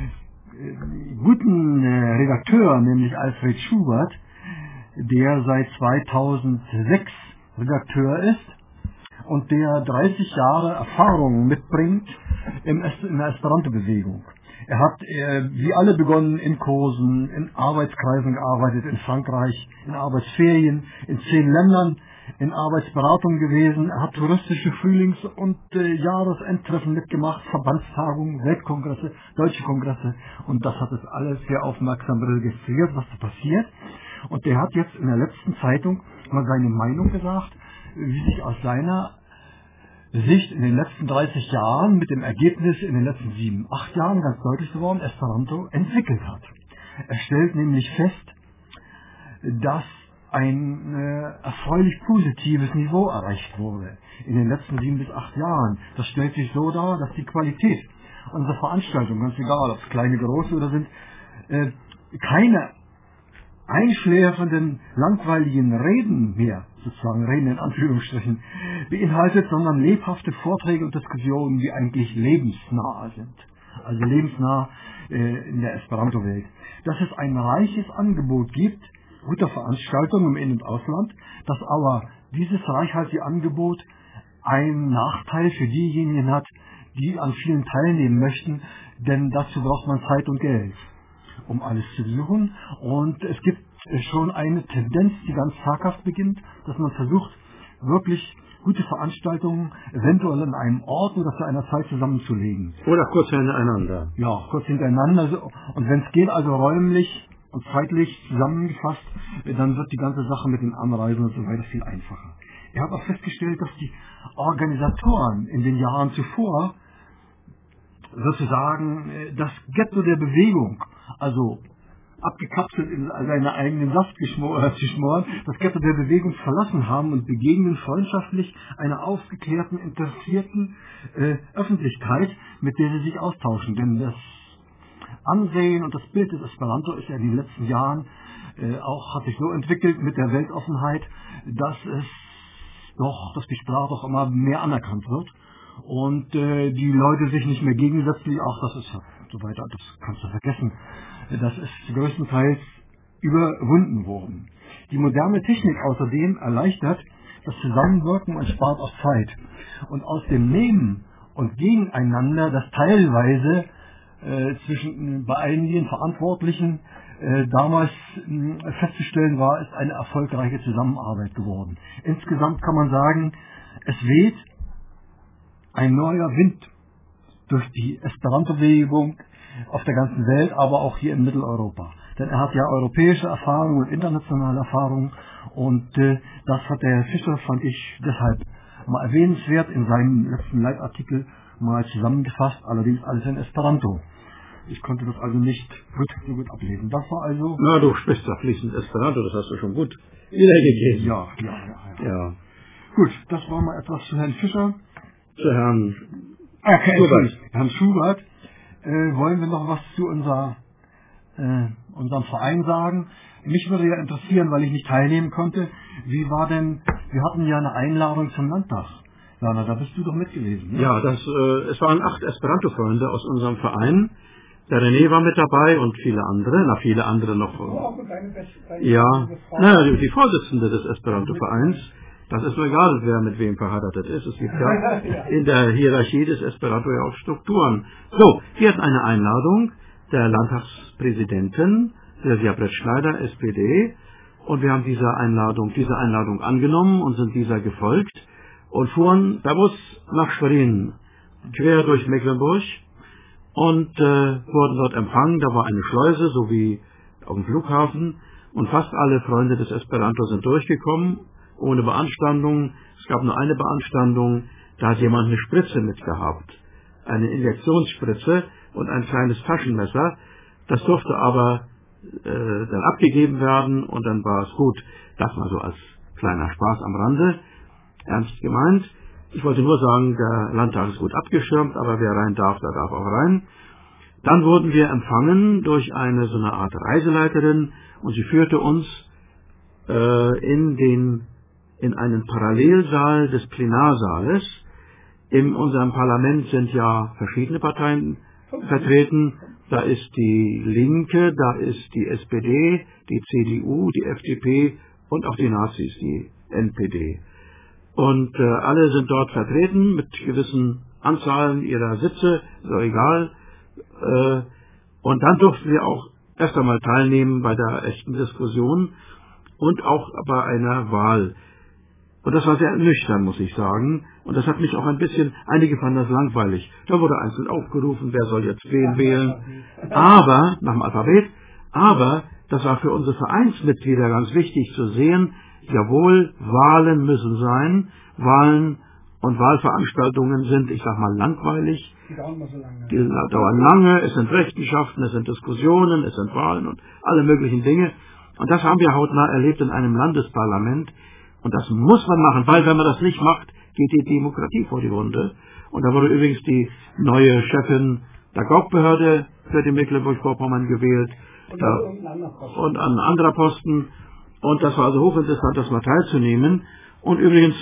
äh, guten äh, Redakteur, nämlich Alfred Schubert, der seit zweitausendsechs Redakteur ist und der dreißig Jahre Erfahrung mitbringt im Es- in der Esperanto-Bewegung. Er hat, äh, wie alle begonnen, in Kursen, in Arbeitskreisen gearbeitet, in Frankreich, in Arbeitsferien, in zehn Ländern, in Arbeitsberatung gewesen. Er hat touristische Frühlings- und äh, Jahresendtreffen mitgemacht, Verbandstagungen, Weltkongresse, deutsche Kongresse. Und das hat es alles sehr aufmerksam registriert, was da passiert. Und der hat jetzt in der letzten Zeitung mal seine Meinung gesagt, wie sich aus seiner Sicht in den letzten dreißig Jahren mit dem Ergebnis in den letzten sieben, acht Jahren ganz deutlich geworden, Esperanto entwickelt hat. Er stellt nämlich fest, dass ein äh, erfreulich positives Niveau erreicht wurde in den letzten sieben bis acht Jahren. Das stellt sich so dar, dass die Qualität unserer Veranstaltungen, ganz egal, ob es kleine, große oder sind, äh, keine einschläfernden, langweiligen Reden mehr, sozusagen Reden in Anführungsstrichen, beinhaltet, sondern lebhafte Vorträge und Diskussionen, die eigentlich lebensnah sind. Also lebensnah äh, in der Esperanto-Welt. Dass es ein reiches Angebot gibt, guter Veranstaltungen im In- und Ausland, dass aber dieses reichhaltige Angebot einen Nachteil für diejenigen hat, die an vielen teilnehmen möchten, denn dazu braucht man Zeit und Geld, um alles zu besuchen. Und es gibt schon eine Tendenz, die ganz zaghaft beginnt, dass man versucht, wirklich gute Veranstaltungen eventuell an einem Ort oder zu einer Zeit zusammenzulegen. Oder kurz hintereinander. Ja, kurz hintereinander. Und wenn es geht, also räumlich und zeitlich zusammengefasst, dann wird die ganze Sache mit den Anreisen und so weiter viel einfacher. Er hat auch festgestellt, dass die Organisatoren in den Jahren zuvor sozusagen das Ghetto der Bewegung, also abgekapselt in seiner eigenen Saft geschmoren, das Ghetto der Bewegung verlassen haben und begegnen freundschaftlich einer aufgeklärten, interessierten äh, Öffentlichkeit, mit der sie sich austauschen. Denn das Ansehen und das Bild des Esperanto ist ja in den letzten Jahren äh, auch, hat sich so entwickelt mit der Weltoffenheit, dass es doch, dass die Sprache doch immer mehr anerkannt wird. Und äh, die Leute sich nicht mehr gegensätzlich, auch das ist und so weiter, das kannst du vergessen. Das ist größtenteils überwunden worden. Die moderne Technik außerdem erleichtert das Zusammenwirken und spart auch Zeit. Und aus dem Nehmen und Gegeneinander, das teilweise äh, zwischen bei einigen Verantwortlichen äh, damals äh, festzustellen war, ist eine erfolgreiche Zusammenarbeit geworden. Insgesamt kann man sagen, es weht ein neuer Wind durch die Esperanto-Bewegung auf der ganzen Welt, aber auch hier in Mitteleuropa. Denn er hat ja europäische Erfahrungen und internationale Erfahrungen und äh, das hat der Herr Fischer, fand ich deshalb mal erwähnenswert, in seinem letzten Leitartikel mal zusammengefasst, allerdings alles in Esperanto. Ich konnte das also nicht gut, so gut ablesen. Das war also... Na, du sprichst da fließend Esperanto, das hast du schon gut wiedergegeben. Ja, ja, ja, ja. Ja. Gut, das war mal etwas zu Herrn Fischer. Zu Herrn Okay, Schubert. Herrn Schubert. Äh, wollen wir noch was zu unser, äh, unserem Verein sagen? Mich würde ja interessieren, weil ich nicht teilnehmen konnte, wie war denn, wir hatten ja eine Einladung zum Landtag. Werner, da bist du doch mit gewesen. Ne? Ja, das, äh, es waren acht Esperanto-Freunde aus unserem Verein. Der René war mit dabei und viele andere, na viele andere noch. Oh, und deine beste, deine Ja, beste Frau. naja, die, die Vorsitzende des Esperanto-Vereins. Das ist nur egal, wer mit wem verheiratet ist. Es gibt ja in der Hierarchie des Esperanto ja auch Strukturen. So, wir hatten eine Einladung der Landtagspräsidentin, Silvia Brettschneider, S P D, und wir haben diese Einladung, diese Einladung angenommen und sind dieser gefolgt und fuhren per Bus nach Schwerin, quer durch Mecklenburg und äh, wurden dort empfangen. Da war eine Schleuse, so wie auf dem Flughafen, und fast alle Freunde des Esperanto sind durchgekommen, ohne Beanstandung. Es gab nur eine Beanstandung, da hat jemand eine Spritze mitgehabt, eine Injektionsspritze und ein kleines Taschenmesser. Das durfte aber äh, dann abgegeben werden und dann war es gut. Das war so als kleiner Spaß am Rande, ernst gemeint. Ich wollte nur sagen, der Landtag ist gut abgeschirmt, aber wer rein darf, der darf auch rein. Dann wurden wir empfangen durch eine so eine Art Reiseleiterin und sie führte uns äh, in den in einen Parallelsaal des Plenarsaales. In unserem Parlament sind ja verschiedene Parteien vertreten. Da ist die Linke, da ist die S P D, die C D U, die F D P und auch die Nazis, die N P D. Und äh, alle sind dort vertreten mit gewissen Anzahlen ihrer Sitze, ist auch egal. Äh, und dann durften wir auch erst einmal teilnehmen bei der echten Diskussion und auch bei einer Wahl. Und das war sehr nüchtern, muss ich sagen. Und das hat mich auch ein bisschen, einige fanden das langweilig. Da wurde einzeln aufgerufen, wer soll jetzt wen wählen. Aber, nach dem Alphabet, aber das war für unsere Vereinsmitglieder ganz wichtig zu sehen, jawohl, Wahlen müssen sein, Wahlen und Wahlveranstaltungen sind, ich sag mal, langweilig. Die dauern immer so lange. Die dauern lange, es sind Rechenschaften, es sind Diskussionen, es sind Wahlen und alle möglichen Dinge. Und das haben wir hautnah erlebt in einem Landesparlament. Und das muss man machen, weil wenn man das nicht macht, geht die Demokratie vor die Hunde. Und da wurde übrigens die neue Chefin der Gaukbehörde für die Mecklenburg-Vorpommern gewählt. Und, da, und an anderer Posten. Und das war also hochinteressant, das mal teilzunehmen. Und übrigens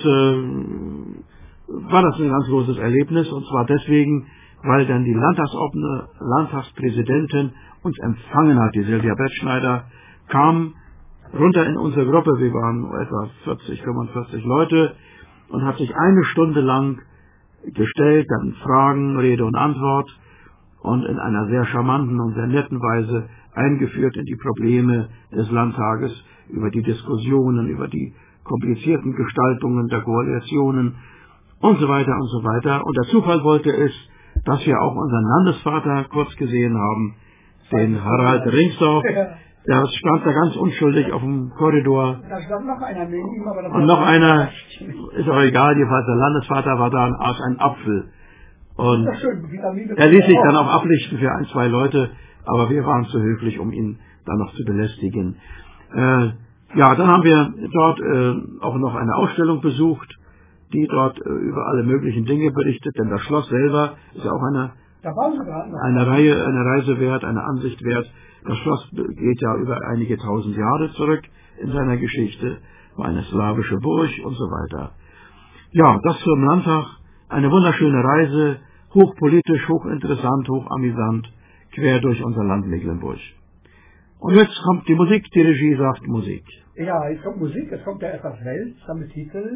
äh, war das ein ganz großes Erlebnis. Und zwar deswegen, weil dann die Landtagsobne, Landtagspräsidentin uns empfangen hat, die Silvia Brettschneider, kam runter in unsere Gruppe, wir waren etwa vierzig, fünfundvierzig Leute, und hat sich eine Stunde lang gestellt, dann Fragen, Rede und Antwort und in einer sehr charmanten und sehr netten Weise eingeführt in die Probleme des Landtages, über die Diskussionen, über die komplizierten Gestaltungen der Koalitionen und so weiter und so weiter. Und der Zufall wollte es, dass wir auch unseren Landesvater kurz gesehen haben, den Harald Ringsdorf. Der stand da ganz unschuldig auf dem Korridor. Da stand noch einer neben ihm, aber das Und noch einer, ist auch egal, jedenfalls der Landesvater war da und aß einen Apfel. Und er ließ sich dann auch ablichten für ein, zwei Leute, aber wir waren zu höflich, um ihn dann noch zu belästigen. Äh, ja, dann haben wir dort äh, auch noch eine Ausstellung besucht, die dort äh, über alle möglichen Dinge berichtet, denn das Schloss selber ist ja auch eine, eine Reihe, eine Reise wert, eine Ansicht wert. Das Schloss geht ja über einige tausend Jahre zurück in seiner Geschichte, war eine slawische Burg und so weiter. Ja, das zum Landtag, eine wunderschöne Reise, hochpolitisch, hochinteressant, hochamüsant, quer durch unser Land Mecklenburg. Und jetzt kommt die Musik, die Regie sagt Musik. Ja, jetzt kommt Musik, jetzt kommt der etwas seltsame Titel,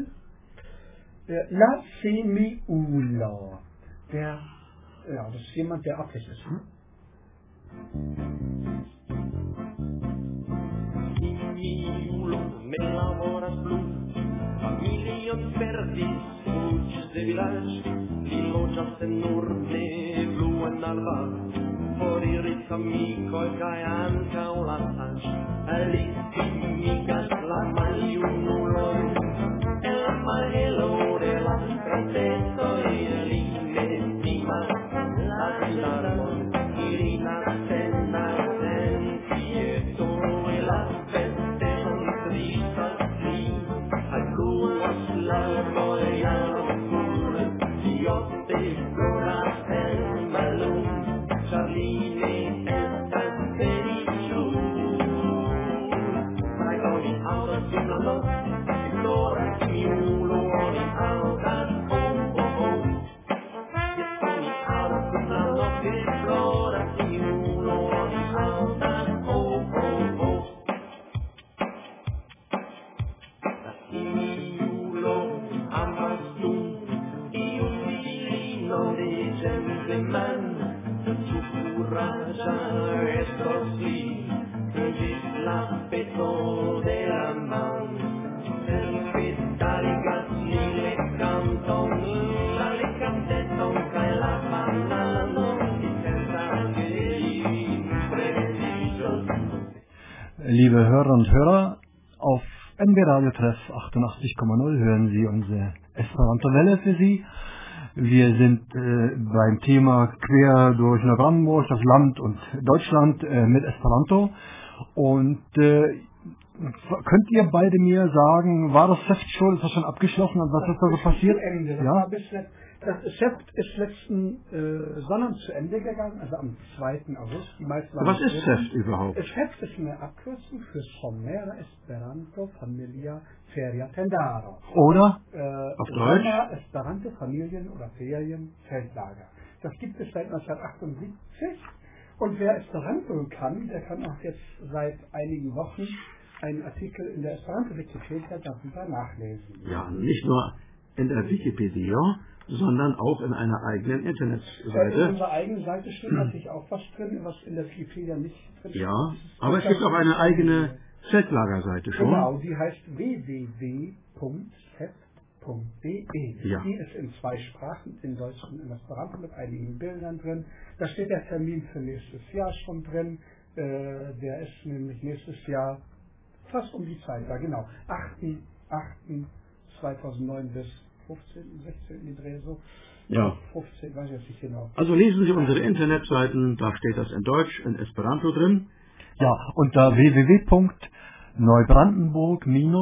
La Semiula. Der, ja, das ist jemand, der affig ist, hm? Iulo, me lavora blu, familion perdis, fuĝis de vilaĝ, li loĝas en urne blu en alba, foriris amikoj kaj ankaŭ la saĝ, li timigas la maljunulojn, en la malhelo de la stratetoj, li ne timas la larmojn, ili nascendas en quieto e la feste non tristas pli, alfluas larmoj al oscur, io te ploras en malum, ĉar li ne estas feliĉul. Kaj oni aŭdas dum la noc, ekploras miulo, oni aŭdas oh oh oh. Jes, oni aŭdas dum la noc, ekploras miulo, oni aŭdas oh oh oh. La simiulo amas tu, iun filino de gentleman, ĉu kuraĝa estos li, ĝis la peto de la man. El petaligas li le canton, la le canteton kaj la bananon, li pensas ke li precisos. liebe Hörer und Hörer, auf N B Radio Treff achtundachtzig Komma null hören Sie unsere Esperanto-Welle für Sie. Wir sind äh, beim Thema quer durch Neubrandenburg, das Land und Deutschland äh, mit Esperanto. Und äh, könnt ihr beide mir sagen, war das Seft schon, ist das schon abgeschlossen und was das ist da so passiert? Zu Ende. Das, ja? war bis let- das Seft ist letzten äh, Sonntag zu Ende gegangen, also am zweiten August. Die meisten waren Was ist drin. Seft überhaupt? Seft ist eine Abkürzung für Somera Esperanto Familia Feria Tendaro. Oder? Äh, Auf Deutsch? Sommer Esperanto Familien oder Ferien Feldlager. Das gibt es seit neunzehnhundertachtundsiebzig und wer Esperanto kann, der kann auch jetzt seit einigen Wochen einen Artikel in der Esperanto-Wikipedia darüber nachlesen. Ja, nicht nur in der Wikipedia, sondern auch in einer eigenen In Internetseite. unserer eigenen Seite steht natürlich auch was drin, was in der Wikipedia nicht drin steht. Ja, Das ist aber es gibt auch eine eigene Zeltlagerseite schon. Genau, die heißt w w w punkt seft punkt d e. Ja. Die ist in zwei Sprachen, in Deutsch und in Esperanto, mit einigen Bildern drin. Da steht der Termin für nächstes Jahr schon drin. Äh, der ist nämlich nächstes Jahr fast um die Zeit, ja genau, achten achten zweitausendneun bis fünfzehnten sechzehnten die Dreh so. Ja. fünfzehn, weiß ich jetzt nicht genau. Also lesen Sie unsere Internetseiten, da steht das in Deutsch, in Esperanto drin. Ja, unter w w w punkt neubrandenburg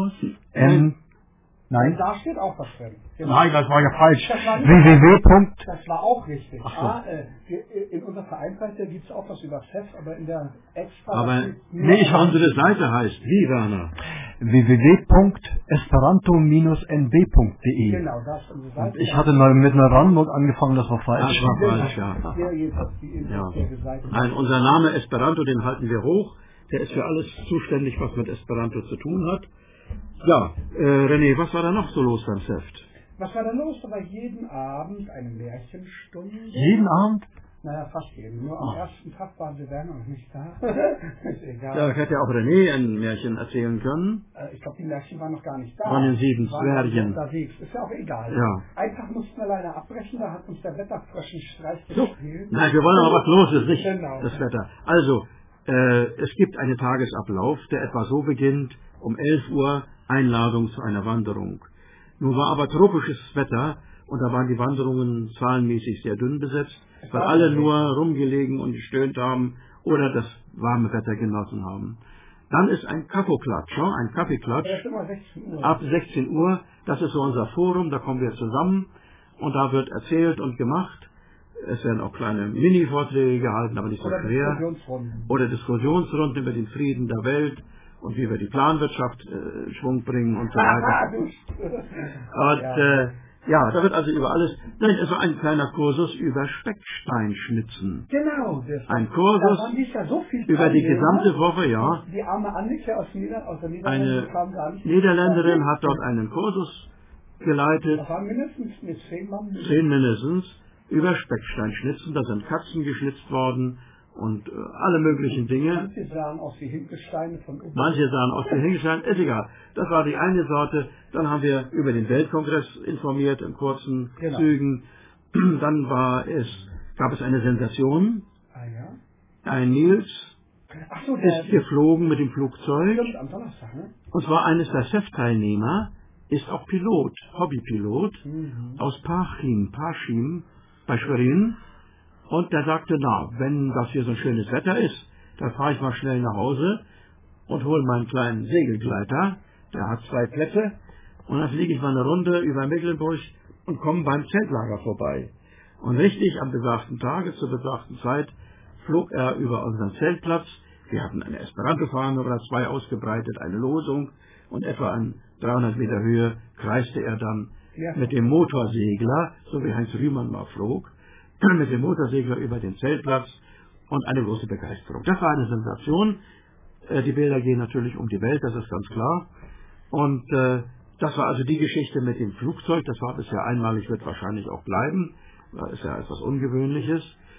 n Nein, Da steht auch was drin. Genau. Nein, das war ja falsch. Das war nicht- w w w. Das war auch richtig. Ach so. Ah, äh, wir, in unserer Vereinsseite gibt es auch was über Seft, aber in der extra... Aber nur- nicht unsere Seite heißt, wie Werner? w w w punkt esperanto Bindestrich n b punkt d e. Genau, das ist unsere Seite. Ich hatte neu mit Neubrandenburg angefangen, das war falsch. Das war falsch, ja. Hier jedenfalls die Ja. inoffizielle Seite. Nein, unser Name Esperanto, den halten wir hoch. Der ist für alles zuständig, was mit Esperanto zu tun hat. Ja, äh, René, was war da noch so los beim Seft? Was war da los? Da war jeden Abend eine Märchenstunde. Jeden Abend? Naja, fast jeden. Nur am Ah. ersten Tag waren wir dann noch nicht da. ist egal. Ja, hätte auch René ein Märchen erzählen können. Äh, Ich glaube, die Märchen waren noch gar nicht da. Von den sieben Die waren dann Zwergen. unterwegs. Ist ja auch egal. Ja. Einen Tag mussten wir leider abbrechen, da hat uns der Wetterfrosch einen Streich So, gespielt. nein, wir wollen aber was los ist, nicht Genau. das Wetter. Also, äh, es gibt einen Tagesablauf, der etwa so beginnt, um elf Uhr Einladung zu einer Wanderung. Nun war aber tropisches Wetter und da waren die Wanderungen zahlenmäßig sehr dünn besetzt, weil alle nur rumgelegen und gestöhnt haben oder das warme Wetter genossen haben. Dann ist ein Kaffeeklatsch, ja, ein Kaffeeklatsch. Das ist immer sechzehn Uhr. Ab sechzehn Uhr, das ist so unser Forum, da kommen wir zusammen und da wird erzählt und gemacht. Es werden auch kleine Mini-Vorträge gehalten, aber nicht so Oder schwer. Diskussionsrunden. Oder Diskussionsrunden über den Frieden der Welt und wie wir die Planwirtschaft äh, Schwung bringen und so weiter. Und Ja. äh, ja, da wird also über alles, nein, es war ein kleiner Kursus über Specksteinschnitzen. Genau. Das Ein Da Kursus waren dies ja so viel über die Teilnehmer. gesamte Woche, ja. Die arme Annike aus, Nieder aus der Niederlande Eine kam gar nicht. Niederländerin hat dort einen Kursus geleitet. Das waren mindestens mit zehn Mann. Zehn mindestens, über Specksteinschnitzen. Da sind Katzen geschnitzt worden und äh, alle möglichen Dinge. Manche sahen aus wie Hinkelsteine von oben. Manche sahen aus wie hingestellt, ist egal. Das war die eine Sorte. Dann haben wir über den Weltkongress informiert in kurzen Genau. Zügen. Dann war es, gab es eine Sensation. Ah ja. Ein Nils Ach so, der ist geflogen mit dem Flugzeug. stimmt am Donnerstag, ne? Und zwar eines der S E F-Teilnehmer ist auch Pilot, Hobbypilot Mhm. aus Parchim, Parchim bei Schwerin. Und der sagte, na, wenn das hier so ein schönes Wetter ist, dann fahre ich mal schnell nach Hause und hole meinen kleinen Segelgleiter. Der hat zwei Plätze. Und dann fliege ich mal eine Runde über Mecklenburg und komme beim Zeltlager vorbei. Und richtig am besagten Tage, zur besagten Zeit, flog er über unseren Zeltplatz. Wir hatten eine Esperanto-Fahne oder zwei ausgebreitet, eine Losung. Und etwa an dreihundert Meter Höhe kreiste er dann Ja. mit dem Motorsegler, so wie Heinz Rühmann mal flog, mit dem Motorsegler über den Zeltplatz und eine große Begeisterung. Das war eine Sensation. Äh, Die Bilder gehen natürlich um die Welt, das ist ganz klar. Und äh, das war also die Geschichte mit dem Flugzeug. Das war bisher einmalig, wird wahrscheinlich auch bleiben. Das ist ja etwas Ungewöhnliches.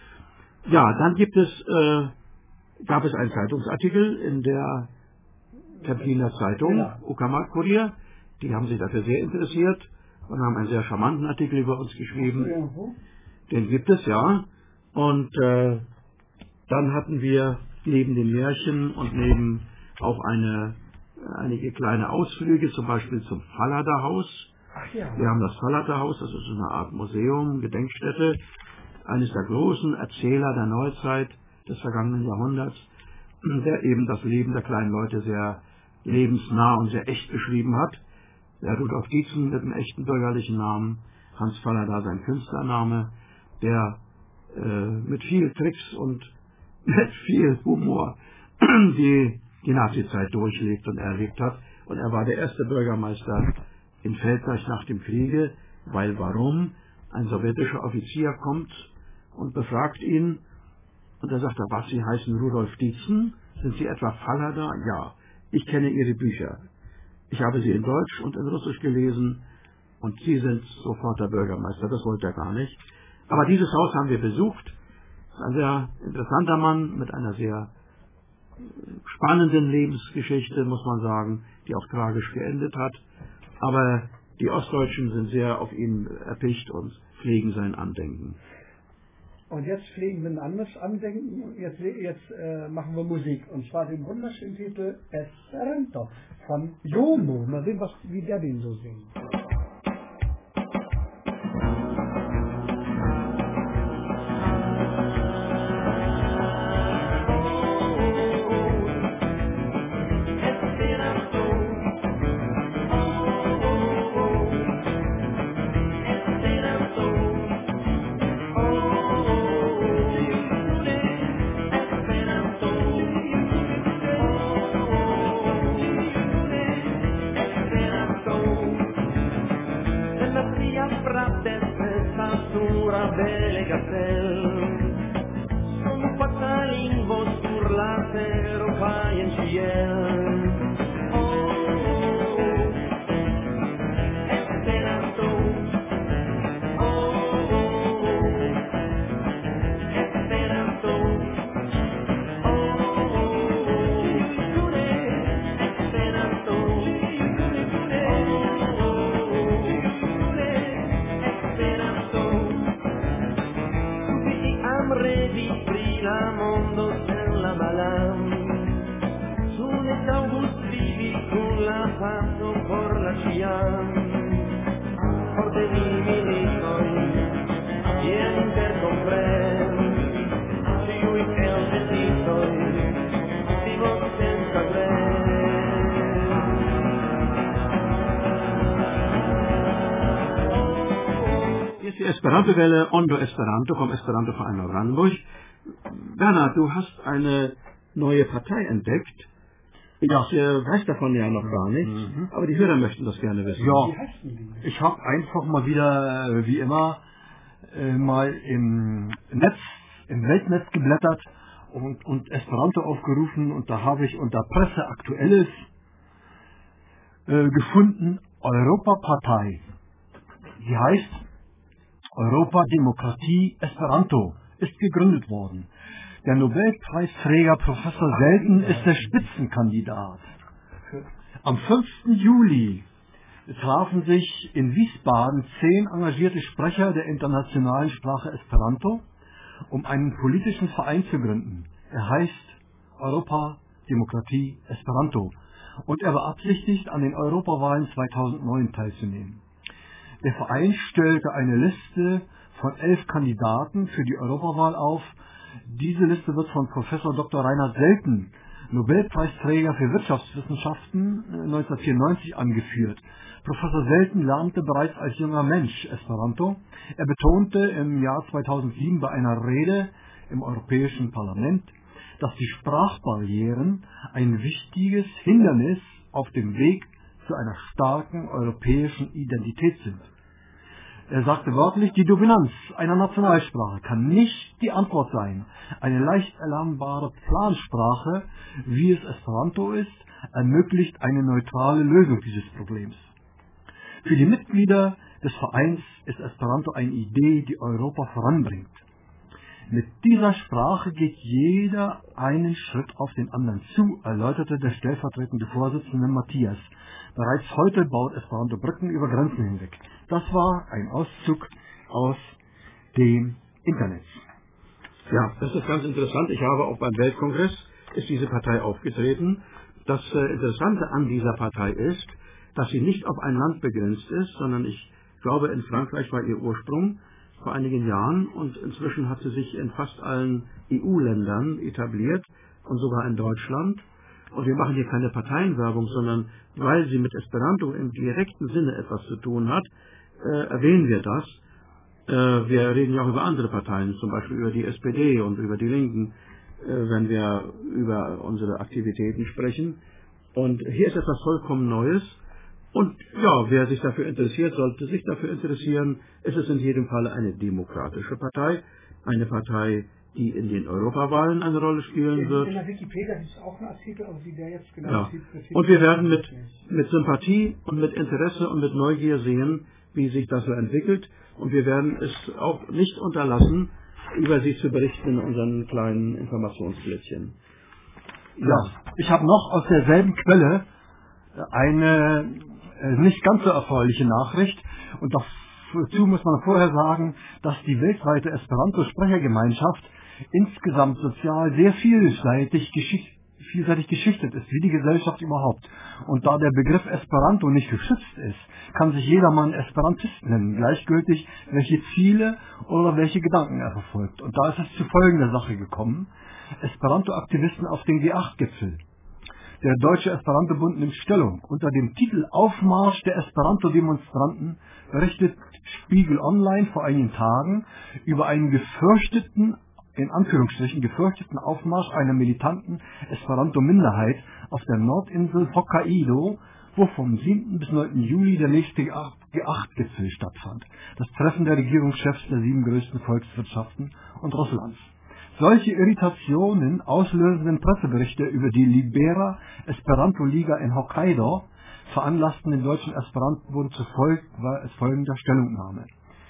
Ja, dann gibt es, äh, gab es einen Zeitungsartikel in der Templiner Zeitung, Genau. Uckermark-Kurier. Die haben sich dafür sehr interessiert und haben einen sehr charmanten Artikel über uns geschrieben. Irgendwo. Den gibt es, ja. Und äh, dann hatten wir neben den Märchen und neben auch eine, einige kleine Ausflüge, zum Beispiel zum Fallada-Haus. Ach ja. Wir haben das Fallada-Haus, das ist so eine Art Museum, Gedenkstätte, eines der großen Erzähler der Neuzeit des vergangenen Jahrhunderts, der eben das Leben der kleinen Leute sehr lebensnah und sehr echt beschrieben hat. Der Rudolf Dietzen mit einem echten bürgerlichen Namen, Hans Fallada sein Künstlername, der äh, mit viel Tricks und mit viel Humor die, die Nazizeit durchlebt und erlebt hat. Und er war der erste Bürgermeister in Feldkirch nach dem Kriege, weil warum? Ein sowjetischer Offizier kommt und befragt ihn, und er sagt, was, Sie heißen Rudolf Dietzen? Sind Sie etwa Fallada? Ja, ich kenne Ihre Bücher. Ich habe sie in Deutsch und in Russisch gelesen, und Sie sind sofort der Bürgermeister. Das wollte er gar nicht. Aber dieses Haus haben wir besucht. Das ist ein sehr interessanter Mann mit einer sehr spannenden Lebensgeschichte, muss man sagen, die auch tragisch geendet hat. Aber die Ostdeutschen sind sehr auf ihn erpicht und pflegen sein Andenken. Und jetzt pflegen wir ein anderes Andenken und jetzt, jetzt äh, machen wir Musik. Und zwar den wunderschönen Titel Esperanto von Jomo. Mal sehen, was, wie der den so singt. Esperanto-Welle, Ondo Esperanto vom Esperanto-Verein Neubrandenburg. Bernhard, du hast eine neue Partei entdeckt. Ich ja. äh, weiß davon ja noch gar nichts, mhm. aber die Hörer möchten das gerne wissen. Ja, ich habe einfach mal wieder, äh, wie immer, äh, mal im Netz, im Weltnetz geblättert und, und Esperanto aufgerufen, und da habe ich unter Presse Aktuelles äh, gefunden, Europapartei. Die heißt Europa Demokratie Esperanto, ist gegründet worden. Der Nobelpreisträger Professor Selten ist der Spitzenkandidat. Am fünften Juli trafen sich in Wiesbaden zehn engagierte Sprecher der internationalen Sprache Esperanto, um einen politischen Verein zu gründen. Er heißt Europa Demokratie Esperanto und er beabsichtigt, an den Europawahlen zweitausendneun teilzunehmen. Der Verein stellte eine Liste von elf Kandidaten für die Europawahl auf. Diese Liste wird von Professor Doktor Reinhard Selten, Nobelpreisträger für Wirtschaftswissenschaften, neunzehnhundertvierundneunzig angeführt. Professor Selten lernte bereits als junger Mensch Esperanto. Er betonte im Jahr zweitausendsieben bei einer Rede im Europäischen Parlament, dass die Sprachbarrieren ein wichtiges Hindernis auf dem Weg zu einer starken europäischen Identität sind. Er sagte wörtlich, die Dominanz einer Nationalsprache kann nicht die Antwort sein. Eine leicht erlernbare Plansprache, wie es Esperanto ist, ermöglicht eine neutrale Lösung dieses Problems. Für die Mitglieder des Vereins ist Esperanto eine Idee, die Europa voranbringt. Mit dieser Sprache geht jeder einen Schritt auf den anderen zu, erläuterte der stellvertretende Vorsitzende Matthias. Bereits heute baut Esperanto Brücken über Grenzen hinweg. Das war ein Auszug aus dem Internet. Ja, das ist ganz interessant. Ich habe auch beim Weltkongress, ist diese Partei aufgetreten. Das äh, Interessante an dieser Partei ist, dass sie nicht auf ein Land begrenzt ist, sondern ich glaube, in Frankreich war ihr Ursprung vor einigen Jahren und inzwischen hat sie sich in fast allen E U-Ländern etabliert und sogar in Deutschland. Und wir machen hier keine Parteienwerbung, sondern weil sie mit Esperanto im direkten Sinne etwas zu tun hat, äh, erwähnen wir das. Äh, wir reden ja auch über andere Parteien, zum Beispiel über die S P D und über die Linken, äh, wenn wir über unsere Aktivitäten sprechen. Und hier ist etwas vollkommen Neues. Und ja, wer sich dafür interessiert, sollte sich dafür interessieren. Es ist in jedem Fall eine demokratische Partei, eine Partei, die in den Europawahlen eine Rolle spielen in, wird. In der Wikipedia gibt es auch einen Artikel, aber wie der jetzt genau Ja. sieht. Und wir werden mit, mit Sympathie und mit Interesse und mit Neugier sehen, wie sich das so entwickelt. Und wir werden es auch nicht unterlassen, über sie zu berichten in unseren kleinen Informationsblättchen. Ja, ja. Ich habe noch aus derselben Quelle eine äh, nicht ganz so erfreuliche Nachricht. Und dazu muss man vorher sagen, dass die weltweite Esperanto-Sprechergemeinschaft insgesamt sozial sehr vielseitig, geschicht, vielseitig geschichtet ist, wie die Gesellschaft überhaupt. Und da der Begriff Esperanto nicht geschützt ist, kann sich jedermann Esperantist nennen, gleichgültig, welche Ziele oder welche Gedanken er verfolgt. Und da ist es zu folgender Sache gekommen. Esperanto-Aktivisten auf den G acht Gipfel. Der Deutsche Esperanto-Bund nimmt Stellung. Unter dem Titel Aufmarsch der Esperanto-Demonstranten berichtet Spiegel Online vor einigen Tagen über einen gefürchteten, in Anführungsstrichen gefürchteten Aufmarsch einer militanten Esperanto-Minderheit auf der Nordinsel Hokkaido, wo vom siebten bis neunten Juli der nächste G acht Gipfel stattfand. Das Treffen der Regierungschefs der sieben größten Volkswirtschaften und Russlands. Solche Irritationen auslösenden Presseberichte über die Libera Esperanto-Liga in Hokkaido veranlassten den Deutschen Esperanto-Bund zu folgender Stellungnahme.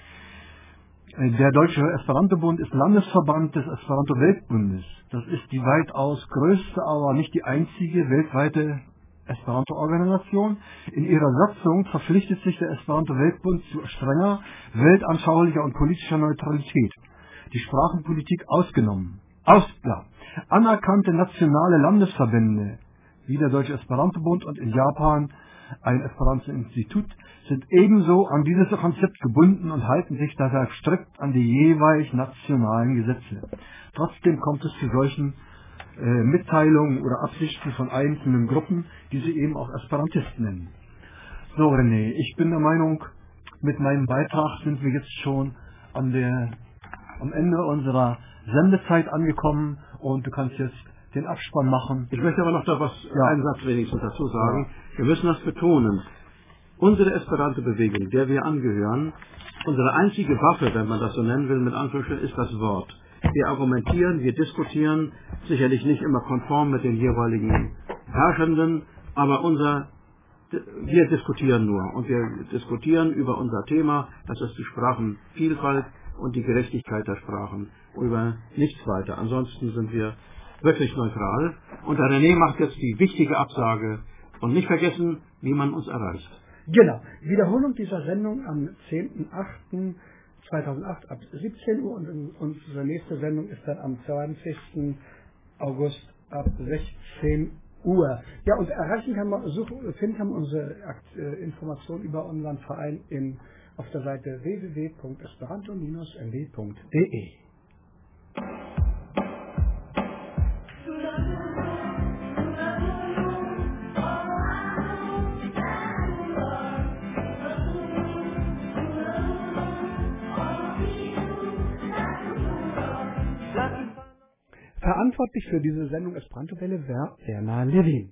Der Deutsche Esperanto-Bund ist Landesverband des Esperanto-Weltbundes. Das ist die weitaus größte, aber nicht die einzige weltweite Esperanto-Organisation. In ihrer Satzung verpflichtet sich der Esperanto-Weltbund zu strenger, weltanschaulicher und politischer Neutralität. Die Sprachenpolitik ausgenommen. Aus, ja. Anerkannte nationale Landesverbände, wie der Deutsche Esperanto-Bund und in Japan ein Esperanto-Institut, sind ebenso an dieses Konzept gebunden und halten sich daher strikt an die jeweils nationalen Gesetze. Trotzdem kommt es zu solchen äh, Mitteilungen oder Absichten von einzelnen Gruppen, die sie eben auch Esperantisten nennen. So, René, ich bin der Meinung, mit meinem Beitrag sind wir jetzt schon an der am Ende unserer Sendezeit angekommen und du kannst jetzt den Abspann machen. Ich möchte aber noch da was, ja. einen Satz wenigstens dazu sagen. Ja. Wir müssen das betonen. Unsere Esperanto-Bewegung, der wir angehören, unsere einzige Waffe, wenn man das so nennen will, mit Anführungsstrichen, ist das Wort. Wir argumentieren, wir diskutieren, sicherlich nicht immer konform mit den jeweiligen Herrschenden, aber unser, wir diskutieren nur. Und wir diskutieren über unser Thema, das ist die Sprachenvielfalt und die Gerechtigkeit der Sprachen, über nichts weiter. Ansonsten sind wir wirklich neutral. Und der René macht jetzt die wichtige Absage und nicht vergessen, wie man uns erreicht. Genau. Wiederholung dieser Sendung am zehnten achten zweitausendacht ab siebzehn Uhr und unsere nächste Sendung ist dann am zwanzigsten August ab sechzehn Uhr. Ja, und erreichen kann man, suchen, finden kann man unsere äh, Informationen über unseren Verein in auf der Seite w w w punkt esperanto Bindestrich m w punkt d e. Verantwortlich für diese Sendung Esperanto-Welle war Werner Levin.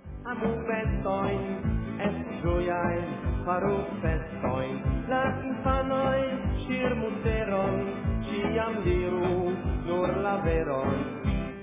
Faru festoin, la infanoi, shir muteron, ciam diru, nur la veron.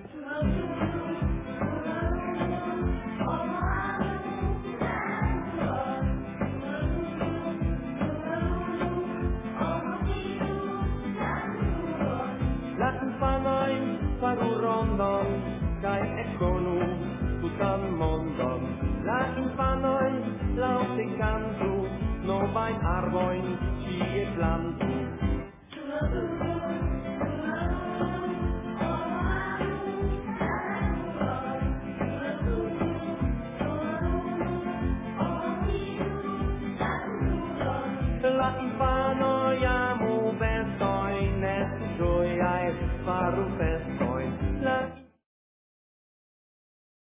La infanoi, faru rondon, kai ekonu, tutan mondon. La infanoi, laute cantu, no bei arboin, cie plantu. infano, jamu bestoine, joia e faru festa.